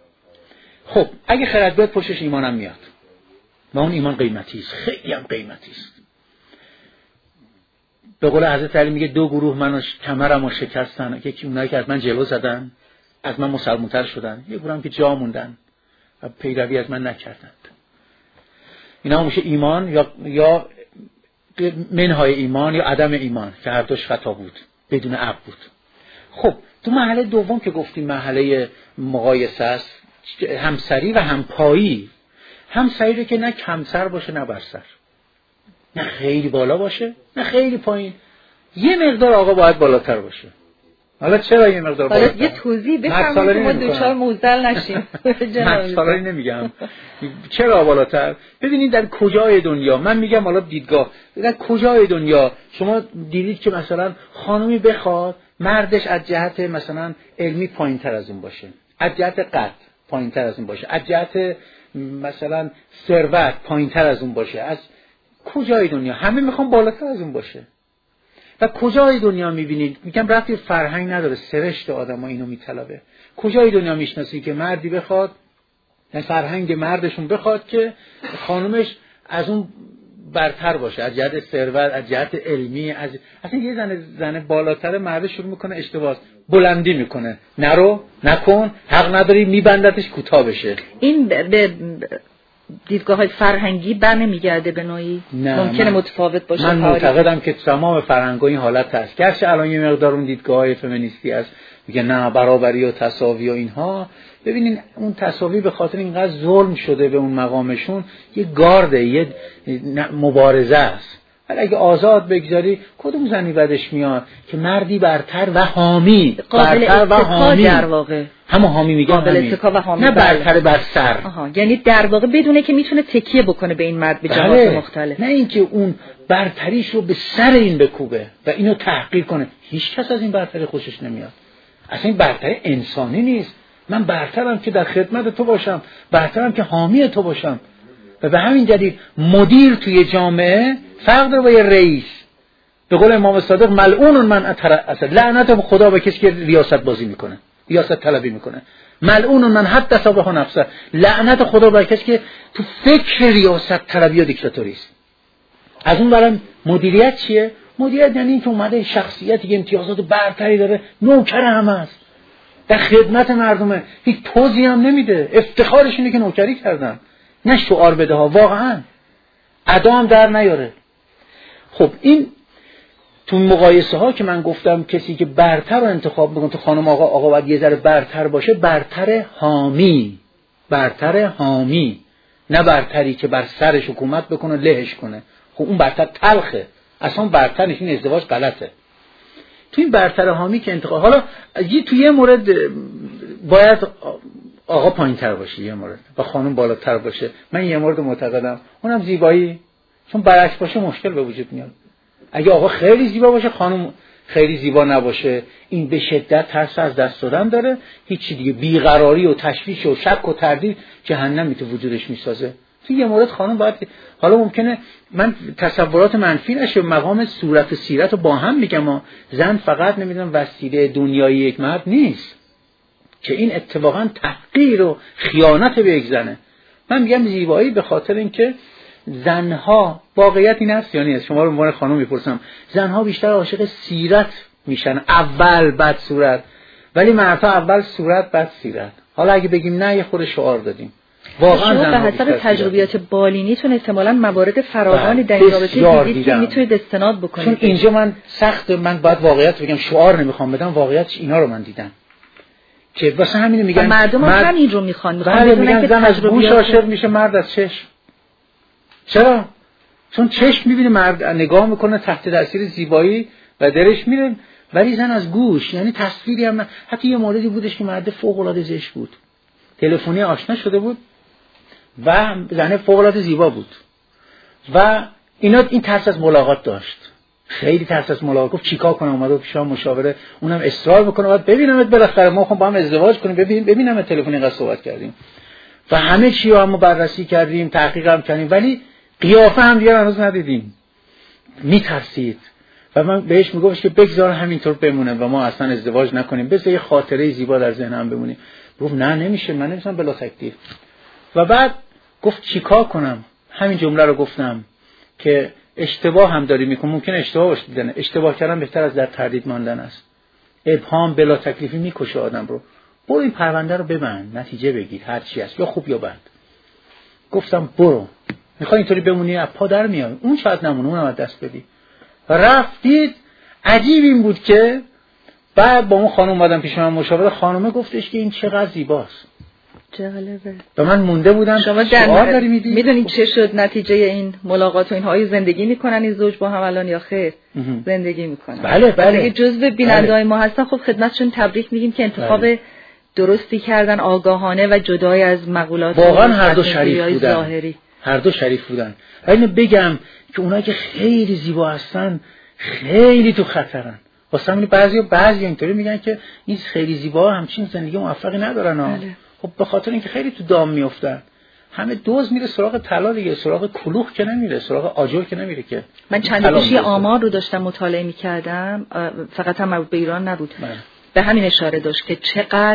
خب اگه خرد بیاد پشتش ایمانم میاد و اون ایمان قیمتی است، خیلی هم قیمتی است. به قول حضرت علی میگه دو گروه منو کمرمو شکستن، یکی اونایی که از من جلو زدن، از من مسلمان‌تر شدن، یه گروه هم که جا موندن و پیروی از من نکردند. اینا میشه ایمان یا یا منهای ایمان یا عدم ایمان که هر دوش خطا بود، بدون عقل بود. خب تو مرحله دوم که گفتیم مرحله مقایسه است، همسری و همپایی. همسری رو که نه کمتر باشه نه برسر، نه خیلی بالا باشه نه خیلی پایین، یه مقدار آقا باید بالاتر باشه. حالا چرا یه مقدار بالاتر؟ حالا یه توضیح بفرمایید که ما دوچار موزل نشیم. مثلا نمیگم چرا بالاتر. ببینید در کجای دنیا، من میگم حالا دیدگاه، در کجای دنیا شما دیدید که مثلا خانومی بخواد مردش از جهت مثلا علمی پایینتر از اون باشه، از جهت قد پایینتر از اون باشه، از جهت مثلا ثروت پایینتر از اون باشه، از کجای دنیا همه میخوان بالاتر از اون باشه. و کجای دنیا میبینید، میگم رفتی فرهنگ نداره، سرشت آدم ها اینو میطلبه. کجای دنیا میشناسی که مردی بخواد یعنی فرهنگ مردشون بخواد که خانومش از اون برتر باشه، از جهت ثروت، از جهت علمی، از اصلا یه زن زن بالاتر، مرد شروع میکنه اشتباه بلندی میکنه، نرو نکن، حق نداری، میبندتش کوتاه بشه. این به دیدگاه های فرهنگی برنمیگرده به نوعی؟ ممکنه متفاوت باشه. من معتقدم که تمام فرهنگ‌ها این حالت هست. گرچه الان یه مقدار اون دیدگاه های فمینیستی هست میگه نه برابری و تساوی و اینها. ببینین اون تساوی به خاطر اینقدر ظلم شده به اون مقامشون، یه گارده، یه مبارزه است. ولی اگه آزاد بگذاری کدوم زنی بدش میاد که مردی برتر و حامی، برتر و حامی در واقع همه حامی میگن، قابل اتکا و حامی، نه برتر بر سر. آها، یعنی در واقع بدونه که میتونه تکیه بکنه به این مرد به جهات بله. مختلف، نه اینکه اون برتریش رو به سر این بکوبه و اینو تحقیر کنه. هیچ کس از این برتری خوشش نمیاد. اصلا این برتری انسانی نیست. من برترم که در خدمت تو باشم، برترم که حامی تو باشم. و به همین دلیل مدیر توی جامعه فرق داره با یه رئیس. به قول امام صادق ملعون من اترأس، لعنت خدا به کسی که ریاست بازی میکنه، ریاست طلبی میکنه. ملعون من حدث به نفسه، لعنت خدا بر کسی که تو فکر ریاست طلبی و دیکتاتوری است. از اون برم مدیریت چیه؟ مدیریت یعنی اینکه اومده شخصیتی که امتیازات برتری داره، نوکر همه است، در خدمت مردمه، هیچ پوزی هم نمیده، افتخارش اینه که نوکری کردن، نه شعار بده ها، واقعا ادا هم در نیاره. خب این تو مقایسه ها که من گفتم کسی که برتر رو انتخاب میکنه، تو خانم آقا آقا باید یه ذره برتر باشه، برتر حامی، برتر حامی، نه برتری که بر سرش حکومت بکنه لهش کنه. خب اون برتر تلخه، اصلا برتر نیست، این ازدواج غلطه. تو این برتر حامی که انتخاب، حالا یه تو یه مورد باید آقا پایین تر باشه، یه مورد و خانم بالاتر باشه. من یه مورد معتقدم اونم زیبایی، چون برعکس باشه مشکل به وجود میاد. اگه آقا خیلی زیبا باشه خانم خیلی زیبا نباشه، این به شدت ترس از دست دادن داره، هیچی دیگه، بیقراری و تشویش و شک و تردید جهنمی تو وجودش میسازه. تو یه مورد خانم باید، حالا ممکنه من تصورات منفی نشه، مقام صورت و سیرت رو با هم میگم، ما زن فقط نمیدونم وسیله دنیایی یک مرد نیست که این اتفاقا تحقیر و خیانت به یک زنه. من میگم زیبایی به خاطر اینکه زنها، واقعیت این هست یا نیست؟ شما رو عنوان خانم میپرسم، زنها بیشتر عاشق سیرت میشن، اول بعد صورت، ولی مردها اول صورت بعد سیرت. حالا اگه بگیم نه یه خود شعار دادیم، واقعا شما به حسب تجربیات بالینیتون احتمالاً موارد فراوانی در این رابطه دیدید که میتونید استناد بکنید. چون اینجا من سخت، من باید واقعیت بگم، شعار نمیخوام بدم، واقعیتش اینا رو من دیدم که واسه همین میگن مردم مرد... همین رو میخوان، میخوان بدونن که زن از گوش عاشق میشه، مرد از چشم. چرا؟ چون چشم میبینه، مرد نگاه میکنه تحت تاثیر زیبایی و درش میره، ولی زن از گوش، یعنی تصویری هم. حتی یه موردی بودش که مرد فوق العاده زشت بود، تلفنی آشنا شده بود و زن فوق العاده زیبا بود و اینا این ترس از ملاقات داشت، خیلی ترس از ملاقات. گفت چیکار کنم؟ اومد پیش مشاوره، اونم اصرار میکنه بعد ببینمت، بالاخره ما خب با هم ازدواج کنیم، ببین ببینم تلفنی قصد صحبت کردیم و همه چی رو هم بررسی کردیم، تحقیق هم کردیم، ولی قیافه هم دیگه هنوز ندیدیم. میترسید و من بهش میگفتم که بگذار همینطور بمونه و ما اصلا ازدواج نکنیم، بس یه خاطره زیبا در ذهنم بمونه. گفت نه نمیشه، من نمیتونم بلا تکلیف. و بعد گفت چیکار کنم؟ همین جمله رو گفتم که اشتباه هم داری میکنم، ممکن اشتباه باشه دیدن، اشتباه کردن بهتر از در تردید ماندن است. ابهام بلا تکلیفی میکشه آدم رو. برو این پرونده رو ببند، نتیجه بگیر، هر چی است، یا خوب یا بد. گفتم برو، میخوای اینطوری بمونی از پا در میای، اون شاید نمونه، اونم از دست بدی. و رفتید. عجیب این بود که بعد با اون خانم اومدم پیش من مشاوره، خانومه گفتش که این چقدر زیباست. جالبه. و من مونده بودم شما شعار داری میدی؟ میدونید چه شد نتیجه این ملاقات و اینها؟ زندگی میکنن این زوج با هم الان یا خیر؟ زندگی میکنن. بله بله. اگه جزء بیننده‌های ما هستن خب خدمتشون تبریک میگیم که انتخاب بله. درستی کردن، آگاهانه و جدای از مقولات واقعا هر دو شریف بودن. ظاهری. هر دو شریف بودن. ولی بگم که اونایی که خیلی زیبا هستن خیلی تو خطرن. واسه همین بعضی بعضی اینطوری میگن که این خیلی زیبا همچین زندگی موفقی ندارن ها. بله. خب به خاطر اینکه خیلی تو دام میافتن. همه دوز میره سراغ طلا دیگه، سراغ کلوخ که نمیره، سراغ آجر که نمیره که. من چند روزی آمار رو داشتم مطالعه میکردم، فقط هم مربوط به ایران نبود. بله. به همین اشاره داشت که چقدر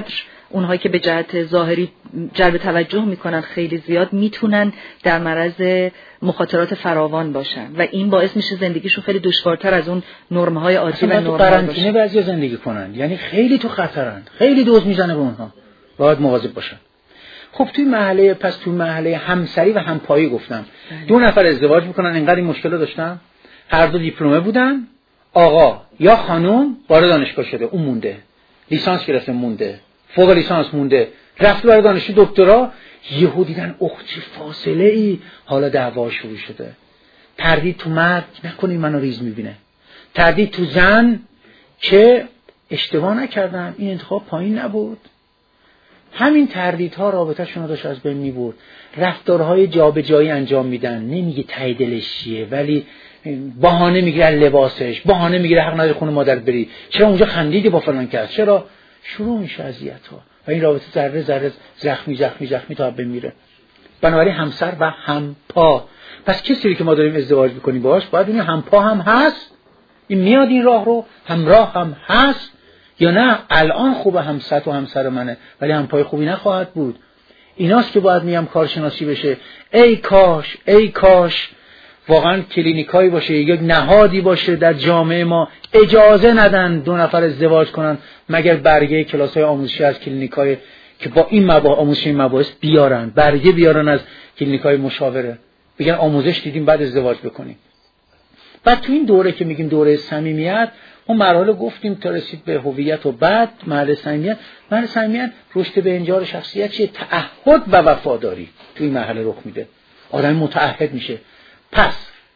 اونهایی که به جهت ظاهری جلب توجه میکنن خیلی زیاد میتونن در معرض مخاطرات فراوان باشن و این باعث میشه زندگیشون خیلی دشوارتر از اون نرم‌های عادی و نرمال باشه. قرنطینه بعضی زندگی کنن، یعنی خیلی تو خطرن، خیلی دوز میزنه به اونها، باید مواظب باشن. خب توی محله پس توی محله همسری و همپایی گفتم بله. دو نفر ازدواج میکنن، اینقدر این مشکل داشتن، هر دو دیپلمه بودن، آقا یا خانوم وارد دانشگاه شده، اون مونده، لیسانس گرفته مونده، فوق لیسانس مونده، رفت برای دانشجو دکترا، یهو دیدن اخ چه فاصله ای، حالا دعوا شروع شده. تردید تو مرد نکنین منو ریز میبینه، تردید تو زن که اشتباه نکردم، این انتخاب پایین نبود. همین تردیدها رابطه‌شون رو داشت از بین میبرد. رفتارهای جابجایی انجام میدن، نمیگه ته دلش چیه، ولی بهانه میگیره لباسش، بهانه میگیره حق نداری خونه مادرت بری، چرا اونجا خندیدی با فلان کرد، چرا، شروع میشه اذیت‌ها و این رابطه ذره ذره زخمی زخمی زخمی تا بمیره. بنابراین همسر و همپا. پس کسی که ما داریم ازدواج میکنیم باهاش باید ببینیم همپا هم هست، این میاد این راه رو، همراه هم هست، یا نه الان خوبه همسر و همسر منه ولی همپای خوبی نخواهد بود. ایناست که باید میام کارشناسی بشه. ای کاش ای کاش واقعا کلینیکایی باشه، یک نهادی باشه در جامعه ما اجازه ندن دو نفر ازدواج کنن مگر برگه کلاس‌های آموزشی از کلینیکای که با این مباحث آموزشی مباحث بیارن، برگه بیارن از کلینیکای مشاوره، بگن آموزش دیدیم بعد ازدواج بکنیم. بعد تو این دوره که میگیم دوره صمیمیت، ما مراحل گفتیم تا رسید به هویت و بعد مرحله صمیمیت. مرحله صمیمیت رشد به انجار شخصیت چیه؟ تعهد و وفاداری تو این مرحله رخ میده، آدم متعهد میشه. پس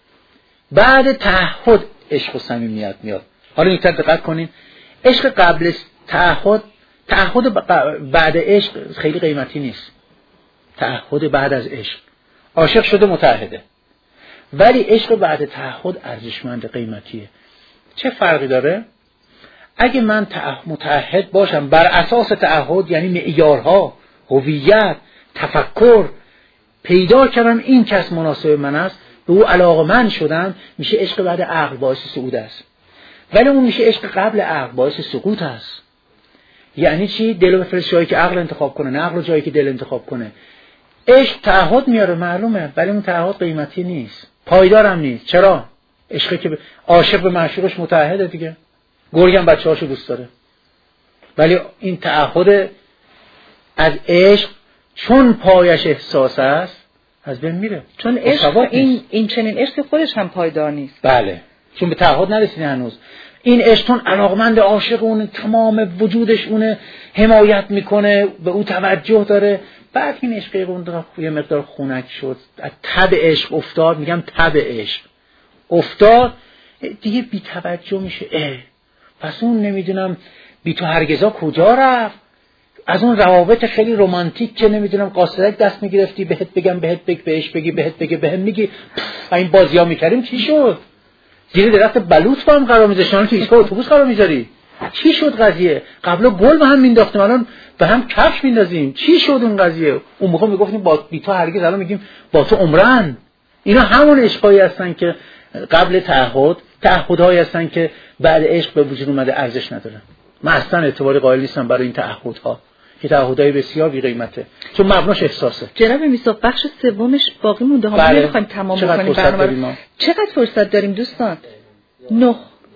بعد تعهد عشق و صمیمیت میاد. حالا نکته دقت کنین، عشق قبل تعهد، تعهد بعد عشق خیلی قیمتی نیست. تعهد بعد از عشق، عاشق شده متعهده، ولی عشق بعد تعهد ارزشمند قیمتیه. چه فرقی داره؟ اگه من متعهد باشم بر اساس تعهد، یعنی معیارها، هویت، تفکر پیدا کردم این کس مناسب من است، به او علاقه‌مند شدم، میشه عشق بعد عقل باعث صعود است. ولی اون میشه عشق قبل عقل باعث سقوط است. یعنی چی؟ دلو بفرست جایی که عقل انتخاب کنه، نه عقل جایی که دل انتخاب کنه. عشق تعهد میاره معلومه، ولی اون تعهد قیمتی نیست، پایدارم نیست. چرا؟ عشقی که عاشق به معشوقش متعهده دیگه، گرگم بچه‌هاشو دوست داره، ولی این تعهد از عشق چون پایش احساس است از بین میره، چون عشق این این چنین عشق خودش هم پایدار نیست. بله، چون به تعهد نرسیده هنوز. این عشق چون علاقمند عاشق اون، تمام وجودش اونه، حمایت میکنه، به او توجه داره، بعد این عشق اون یه مقدار خنک شد، از تب عشق افتاد، میگم تب عشق افتاد دیگه، بی توجه میشه. اه پس اون نمیدونم بی تو هرگزا کجا رفت، از اون روابط خیلی رمانتیک که نمیدونم قاصدک دست میگرفتی بهت بگم بهت بگ بهش بگی بهت بگه بهم میگی، و این بازی‌ها میکردیم چی شد؟ زیر درخت بلوط با هم قرار میذاشتن، تو ایستگاه اتوبوس قرار میذاری، چی شد قضیه؟ قبلا گل به هم مینداختیم، الان به هم کفش میندازیم، چی شد اون قضیه؟ اون موقع میگفتیم با بی تو هرگز، الان میگیم با تو عمرن. اینا همون عشقایی هستن که قبل تعهد، تعهدهایی هستن که بعد عشق به وجود اومده ارزش نداره. من اصلا اعتباری قائل نیستم برای این تعهدها که تعهدهای بسیار بی قیمته، چون مبناش احساسه. جناب میثاق بخش سومش باقی مونده ها، بله. میخوایم تمام بکنیم برنامه. چقدر فرصت داریم دوستان؟ نه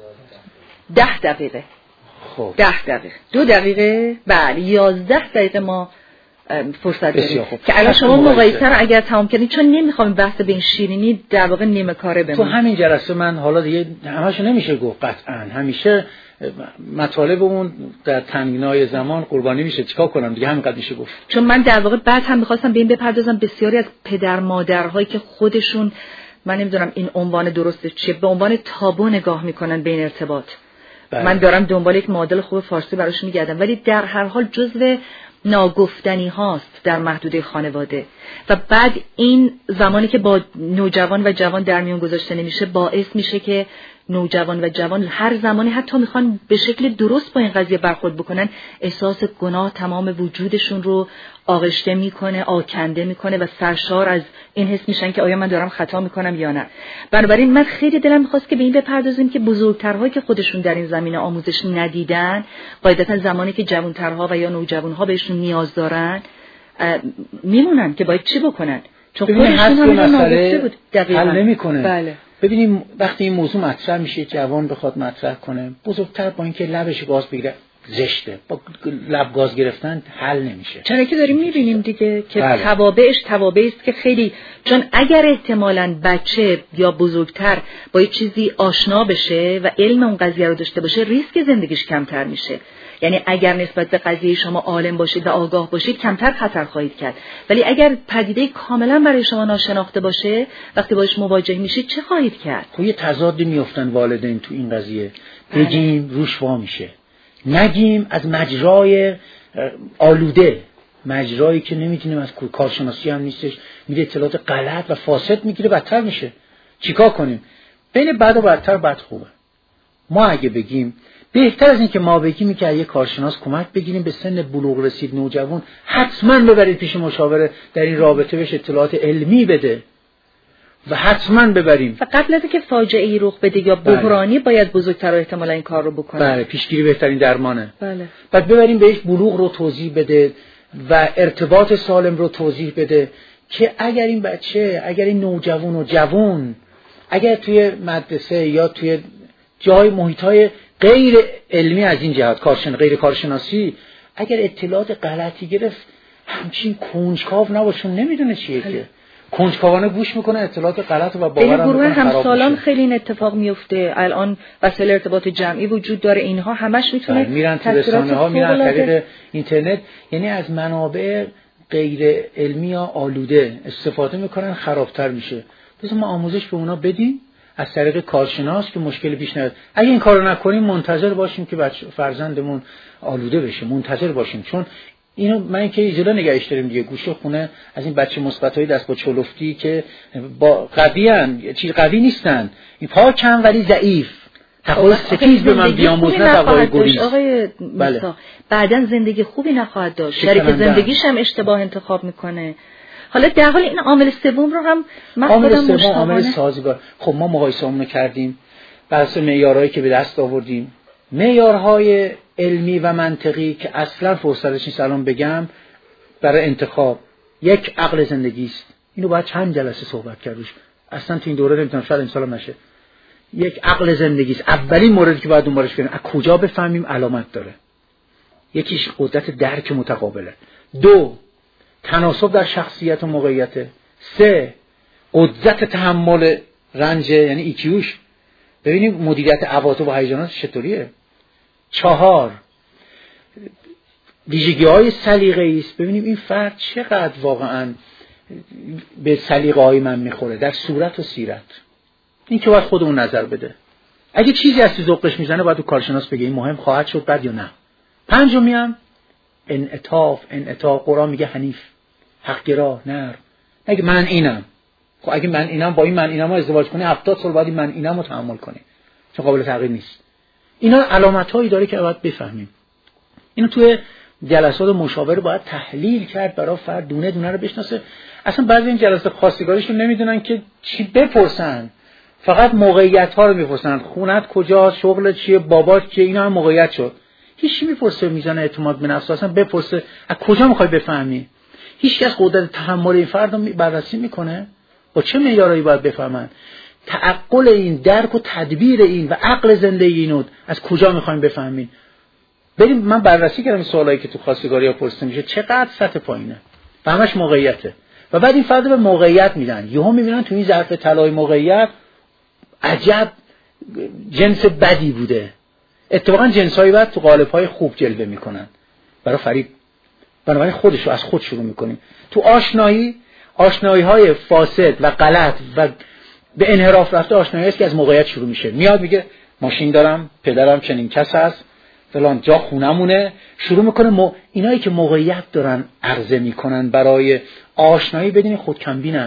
ده دقیقه. خب ده دقیقه، دو دقیقه، بله یازده دقیقه ما فرصت داریم که الان شما مقایسه رو اگر تمام کنید، چون نمیخوام بحث به این شیرینی در واقع نیمه کاره بمونه. تو همین جلسه من حالا دیگه همه‌شو نمیشه گفت قطعاً، همیشه مطالب اون در تنگنای زمان قربانی میشه، چیکار کنم دیگه، همینقدر میشه گفت. چون من در واقع بعد هم میخواستم به این بپردازم، بسیاری از پدر مادرهایی که خودشون، من نمیدونم این عنوان درسته چیه، به عنوان تابو نگاه میکنن به این ارتباط. بله. من دارم دنبال یک معادل خوب فارسی براش میگردم، ولی در هر حال جزو ناگفتنی هاست در محدوده خانواده، و بعد این زمانی که با نوجوان و جوان در میون گذاشته نمیشه باعث میشه که نوجوان و جوان هر زمانی حتی میخوان به شکل درست با این قضیه برخورد بکنن، احساس گناه تمام وجودشون رو آغشته میکنه، آکنده میکنه و سرشار از این حس میشن که آیا من دارم خطا میکنم یا نه. بنابراین من خیلی دلم میخواست که به این بپردازیم که بزرگترهایی که خودشون در این زمینه آموزش ندیدن، قاعدتا زمانی که جوانترها و یا نوجوانها بهشون نیاز دارن میمونن که باید چی بکنن، چون خودشون هم ناگفته بود. دقیقاً حل نمیکنه. بله. ببینیم وقتی این موضوع مطرح میشه، جوان بخواد مطرح کنه، بزرگتر با اینکه لبش گاز بگیره زشته، با لب گاز گرفتن حل نمیشه. چرا که داریم میبینیم دیگه که بله. توابعش توابعی است که خیلی، چون اگر احتمالاً بچه یا بزرگتر با یه چیزی آشنا بشه و علم اون قضیه رو داشته باشه، ریسک زندگیش کمتر میشه. یعنی اگر نسبت به قضیه شما عالم باشید و آگاه باشید کمتر خطر خواهید کرد، ولی اگر پدیده کاملا برای شما ناشناخته باشه وقتی باش مواجه میشید چه خواهید کرد؟ خب یه تضادی میافتن والدین تو این قضیه، بگیم روش وا میشه، نگیم از مجرای آلوده، مجرایی که نمیتونیم، از کارشناسی هم نیستش، میره اطلاعات غلط و فاسد میگیره، بدتر میشه. چیکار کنیم؟ بین بد و بدتر بد خوبه. ما اگه بگیم بهتر از این که ما بگیم که یه کارشناس کمک بگیریم، به سن بلوغ رسید نوجوان حتما ببرید پیش مشاور در این رابطه، بهش اطلاعات علمی بده و حتما ببریم. و قبل از اینکه فاجعه‌ای رخ بده یا بحرانی، بله. باید بزرگترها احتمالاً این کار رو بکنن. بله، پیشگیری بهترین درمانه. بله. بعد ببریم بهش بلوغ رو توضیح بده و ارتباط سالم رو توضیح بده که اگر این بچه، اگر این نوجوان و جوان اگر توی مدرسه یا توی جای محیط‌های غیر علمی از این جهت، کارشن غیر کارشناسی، اگر اطلاعات غلطی گرفت، همچین کنجکاو نباشه، نمیدونه چیه که کنجکاوانه گوش میکنه اطلاعات غلط و باورم میکنه گروه همسالان میشه. خیلی این اتفاق میفته. الان وسایل ارتباط جمعی وجود داره، اینها همش میتونه میرن تو رسانه‌ها، میرن طریق اینترنت، یعنی از منابع غیر علمی یا آلوده استفاده میکنن، خرابتر میشه. بذار ما آموزش به اونا بدیم از طریق کارشناس که مشکل پیش نیاد. اگه این کارو نکنیم منتظر باشیم که بچه فرزندمون آلوده بشه، منتظر باشیم، چون اینو من که ایجالا نگهش داریم دیگه، گوشه خونه از این بچه مثبتای دست با چلفتی که با قویان، چیز قوی نیستن، این پا کم ولی ضعیف، تقول ستیز به من بیاموز نه تقول گریز. آقای بله. بعدن زندگی خوبی نخواهد داشت، شریک زندگیش هم اشتباه انتخاب میکنه. حالا در حال این عامل سوم رو هم من عامل سوم عامل سازگار. خب ما مقایسه‌مون کردیم، بحث معیارهایی که به دست آوردیم، معیارهای علمی و منطقی که اصلا فرصتش نیست الان بگم برای انتخاب. یک، عقل زندگی است. اینو باید چند جلسه صحبت کرد روش، اصلا تو این دوره نمیتونم، شاید امسال نشه. یک، عقل زندگی است. اولین موردی که باید دنبالش بریم از کجا بفهمیم علامت داره. یکیش قدرت درک متقابله. دو، تناسب در شخصیت و موقعیت. سه، قدرت تحمل رنج، یعنی ایکیوش، ببینیم مدیریت عواطف و هیجانات چطوریه. چهار، ویژگی‌های سلیقه‌ای است، ببینیم این فرد چقدر واقعاً به سلیقه‌های من میخوره در صورت و سیرت. این که باید خودمون نظر بده. اگه چیزی از تو ذوقش میزنه باید تو کارشناس بگه این مهم خواهد شد بعد یا نه. پنجمی هم انعطاف، انعطاف قرآن میگه حنیف، حق‌گرا، نر. اگه من اینم، خب اگه من اینم با این من اینم ازدواج کنی هفتاد سال بعد من اینم رو تحمل کنی، چون قابل تغییر نیست. اینا علامت‌هایی داره که باید بفهمیم. اینو توی جلسات مشاوره باید تحلیل کرد برای فرد، دونه دونه رو بشناسه. اصلا بعضی این جلسات خواستگاریشون نمیدونن که چی بپرسن، فقط موقعیت‌ها رو میپرسن. خونت کجاست، شغل چیه، بابات کیه، اینا هم موقعیت شد. هیچ چی میپرسه میزان اعتماد به نفس، اصلا بپرسه از کجا میخوای بفهمی. هیچ کس قدرت تحمل این فرد رو بررسی میکنه، با چه معیارایی باید بفهمن. تعقل این، درک و تدبیر این و عقل زندگی اینو از کجا میخوایم بفهمیم. بریم من بررسی کردم سوالایی که تو خواستگاری‌ها پرسیده میشه چقدر سطح پایینه و همش موقعیته، و بعد این فرد به موقعیت میدن، یهو میبینن تو این ظرف طلای موقعیت عجب جنس بدی بوده. اتفاقا جنسایی بعد تو قالب‌های خوب جلوه میکنن برای فریب. بنابراین خودشو از خود شروع میکنیم. تو آشنایی، آشنایی‌های فاسد و غلط و به انحراف رفته آشنایی است که از موقعیت شروع میشه. میاد میگه ماشین دارم، پدرم چنین کس هست، فلان جا خونمونه، شروع میکنه مو... اینایی که موقعیت دارن عرضه میکنن برای آشنایی بدین خودکمبینن،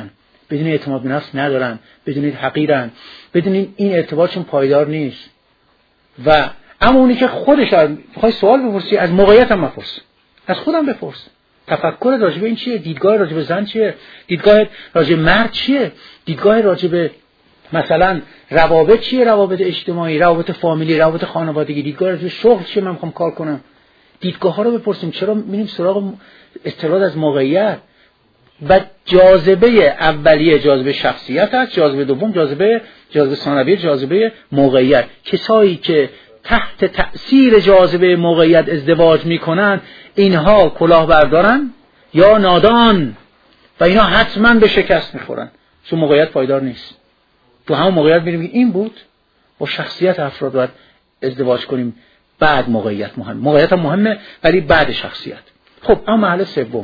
بدون اعتماد به نفس ندارن، بدونید حقیرن، بدونید این ارتباطشون پایدار نیست. و اما اونی که خودش میخوای سوال بپرسی، از موقعیت هم بپرس، از خودم بپرس، تفکر راجع به این چیه؟ دیدگاه راجع به زن چیه؟ دیدگاه راجع به مرد چیه؟ دیدگاه راجع به مثلا روابط چیه؟ روابط اجتماعی، روابط فامیلی، روابط خانوادگی، دیدگاه راجع به شغل چیه؟ من میخوام کار کنم. دیدگاه ها رو بپرسیم. چرا میریم سراغ استفاده از موقعیت؟ و جاذبه اولیه جاذبه شخصیت است، جاذبه دوم جاذبه جاذبه ثانویه جاذبه موقعیت. کسایی که تحت تأثیر جاذبه موقعیت ازدواج میکنن، اینها کلاهبردارن یا نادان و اینا حتما به شکست میخورن، چون موقعیت پایدار نیست. تو همون موقعیت میریم این بود. با شخصیت افراد باید ازدواج کنیم، بعد موقعیت مهم. موقعیت هم مهمه ولی بعد شخصیت. خب اما مرحله سوم،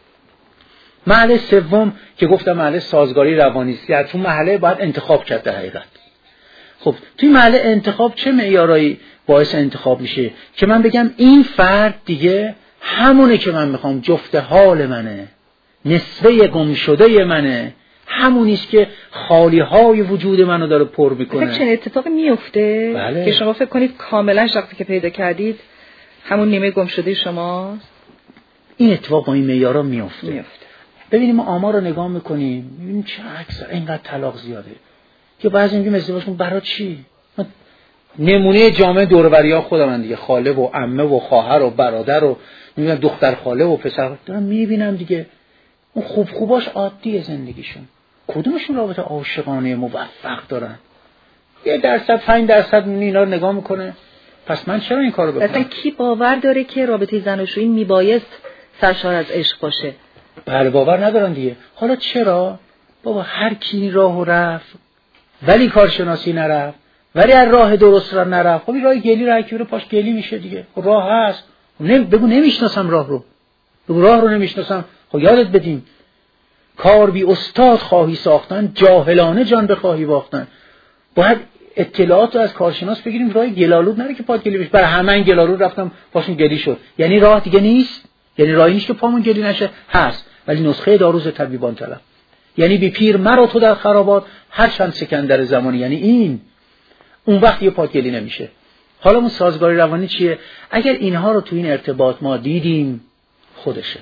مرحله سوم که گفتم مرحله سازگاری روانی است. تو مرحله باید انتخاب کرد در حقیقت. خب توی مرحله انتخاب چه معیارایی باعث انتخاب میشه که من بگم این فرد دیگه همونه که من میخوام، جفت حال منه، نصفه گم شده منه، همونیست که خالی های وجود منو داره پر میکنه. فکر چه اتفاقی میفته؟ بله. که شما فکر کنید کاملا شخصی که پیدا کردید همون نیمه گم شده شماست؟ این اتفاق با این معیارا میفته. میفته. ببینیم ما آمار رو نگاه میکنیم، میبینیم چه اکثر اینقدر طلاق زیاده. که بعضی میگیم ازدواج کن برای چی؟ نمونه جامعه دور و بریا خودم دیگه، خاله و عمه و خواهر و برادر و میبینم دختر خاله و پسر دارم میبینم دیگه، اون خوب خوباش عادیه زندگیشون. کدومشون رابطه عاشقانه موفق دارن؟ یه درصد پنج درصد اینا رو نگاه میکنه. پس من چرا این کارو بکنم؟ اصلا کی باور داره که رابطه زناشویی میبایست سرشار از عشق باشه؟ بله باور ندارن دیگه. حالا چرا؟ بابا هر کی راهو رفت ولی کارشناسی نرفت، ولی از راه درست را نرفت. خب این راه گلی راه کی رو پاش گلی میشه دیگه. راه هست. نم بگو نمیشناسم راه رو. بگو راه رو نمیشناسم. خب یادت بدیم کار بی استاد خواهی ساختن، جاهلانه جان بخواهی باختن. باید اطلاعات رو از کارشناس بگیریم. راه گلالود نره که پات گلی بشه. برای همه این گلالود رفتم پاشون گلی شد. یعنی راه دیگه نیست؟ یعنی راهی نیست که پامون گلی نشه؟ هست، ولی نسخه داروز طبیبان طلب. یعنی بی پیر مرا تو در خرابات هر چند سکندر زمانی. یعنی این اون وقت یه پات گلی نمیشه. حالا اون سازگاری روانی چیه؟ اگر اینها رو تو این ارتباط ما دیدیم خودشه.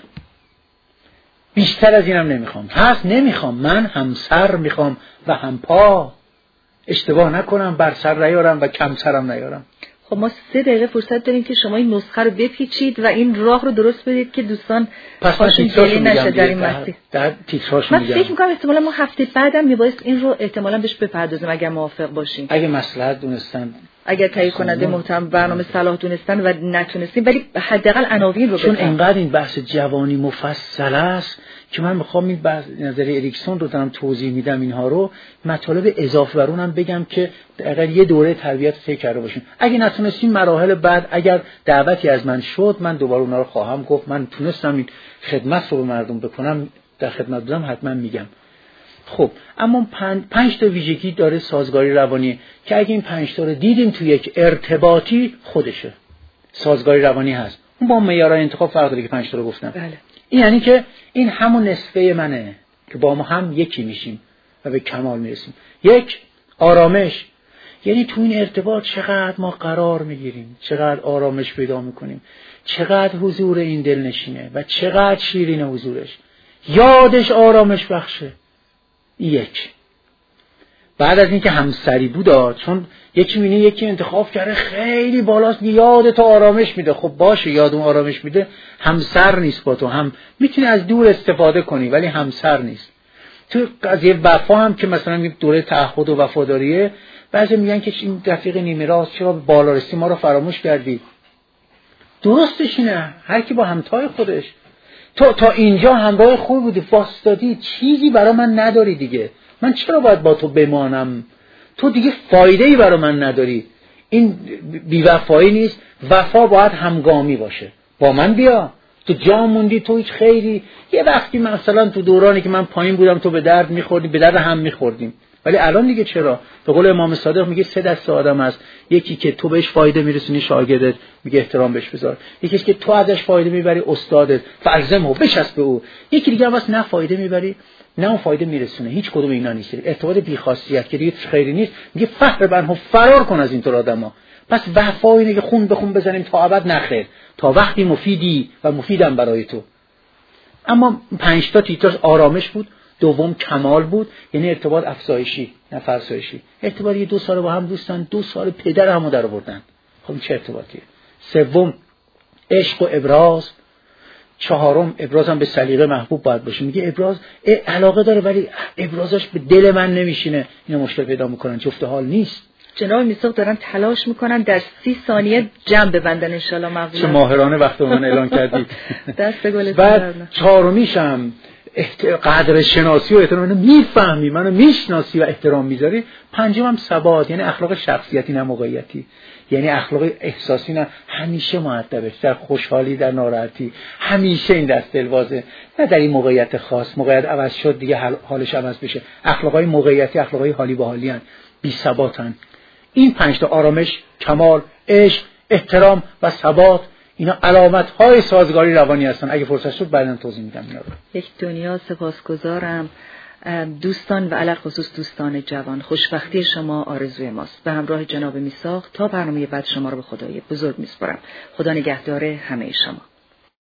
بیشتر از اینم نمیخوام. هست نمیخوام. من هم سر میخوام و هم پا. اشتباه نکنم، بر سر نیارم و کم سرم نیارم. خب ما سه دقیقه فرصت داریم که شما این نسخه رو بپیچید و این راه رو درست بدید که دوستان پاشون گلی نشه در این مسیر. در تیتراش میگم. من فکر میکنم احتمالاً ما هفته بعدم میبایست این رو احتمالاً بهش بپردازیم اگر موافق باشیم. اگه مصلحت دونستن، اگر تهیه کننده محترم برنامه صلاح دونستن و نتونستیم، ولی حداقل عناوین رو چون انقدر این بحث جوانی مفصل است که من میخوام این بحث نظریه اریکسون رو دارم توضیح میدم، اینها رو مطالب اضافه بر اونم بگم که اگر یه دوره تربیت طی کرده باشیم. اگه نتونستیم مراحل بعد اگر دعوتی از من شد من دوباره اونها رو خواهم گفت. من تونستم این خدمت رو به مردم بکنم، در خدمت بودم حتما میگم. خب اما پنج, پنج تا ویژگی داره سازگاری روانی که اگه این پنج تا رو دیدیم تو یک ارتباطی خودشه سازگاری روانی هست. اون با معیارهای انتخاب فرق داره که پنج تا رو گفتم. بله. این یعنی که این همون نصفه منه که با ما هم یکی میشیم و به کمال میرسیم. یک، آرامش. یعنی تو این ارتباط چقدر ما قرار میگیریم، چقدر آرامش پیدا میکنیم، چقدر حضور این دل نشینه و چقدر شیرین حضورش، یادش آرامش بخشه. یک. بعد از اینکه همسری بود، چون یکی میینه یکی انتخاب کرده خیلی بالاست یاد تو آرامش میده، خب باشه یادم آرامش میده، همسر نیست با تو، هم میتونی از دور استفاده کنی ولی همسر نیست. تو قضیه وفا هم که مثلا یک دوره تعهد و وفاداریه، بعضی میگن که این رفیق نیمه راست چرا بالا رسی ما رو فراموش کردی. درستش اینه، هر کی با همتای خودش. تو تا اینجا همراه خوب بودی، واسطادی، چیزی برای من نداری دیگه، من چرا باید با تو بمانم؟ تو دیگه فایده‌ای برای من نداری. این بی‌وفایی نیست، وفا باید همگامی باشه. با من بیا، تو جا موندی، تو هیچ خیری. یه وقتی مثلا تو دورانی که من پایین بودم تو به درد می‌خوردی، به درد هم می‌خوردیم. ولی الان دیگه چرا؟ به قول امام صادق میگه سه دسته آدم هست، یکی که تو بهش فایده میرسونی شاگردت میگه احترام بهش بذار، یکی که تو ازش فایده میبری استادت فالزمه بچسب به او، یکی دیگه هم واسه نه فایده میبری نه اون فایده میرسونه. هیچ کدوم اینا نیست، ارتباط بی خاصیت که دیگه خیری نیست. میگه فخر بنها فرار کن از اینطور آدما. پس وفا اینه که خون به خون بزنیم تا ابد نخیر، تا وقتی مفیدی و مفیدم برای تو. اما پنج تا تیتراژ آرامش بود، دوم کمال بود، یعنی ارتباط افزایشی نه فرسایشی. ارتباط یه دو سال با هم دوستان، دو سال پدر همو در آوردن. خب چه ارتباطیه؟ سوم عشق و ابراز، چهارم ابراز هم به سلیقه محبوب باید باشه. میگه ابراز علاقه داره ولی ابرازش به دل من نمیشینه، اینا مشکل پیدا میکنن، جفت حال نیست. جناب میثاق دارن تلاش میکنن در سی ثانیه جمع ببندن، ان شاءالله مقبول. چه ماهرانه وقت من اعلان کردید. دست گل. بعد چهارمیشم قدر شناسی و احترام، منو میفهمی، منو میشناسی و احترام میذاری. پنجمم ثبات، یعنی اخلاق شخصیتی نه موقعیتی، یعنی اخلاق احساسی نه، همیشه مؤدبه، در خوشحالی در ناراحتی همیشه این دست دلوازه، نه در این موقعیت خاص موقعیت عوض شد دیگه حالش عوض بشه. اخلاقای موقعیتی اخلاقای حالی به حالی ان، بی ثباتن. این پنج تا آرامش، کمال، عشق، احترام و ثبات، اینا علامت‌های سازگاری روانی هستن. اگه فرصت شد بعداً توضیح میدم اینا رو. یک دنیا سپاسگزارم دوستان و علاوه خصوص دوستان جوان. خوشبختی شما آرزوی ماست. به همراه جناب میثاق تا برنامه بعد شما رو به خدای بزرگ میسپارم. خدا نگهدار همه شما.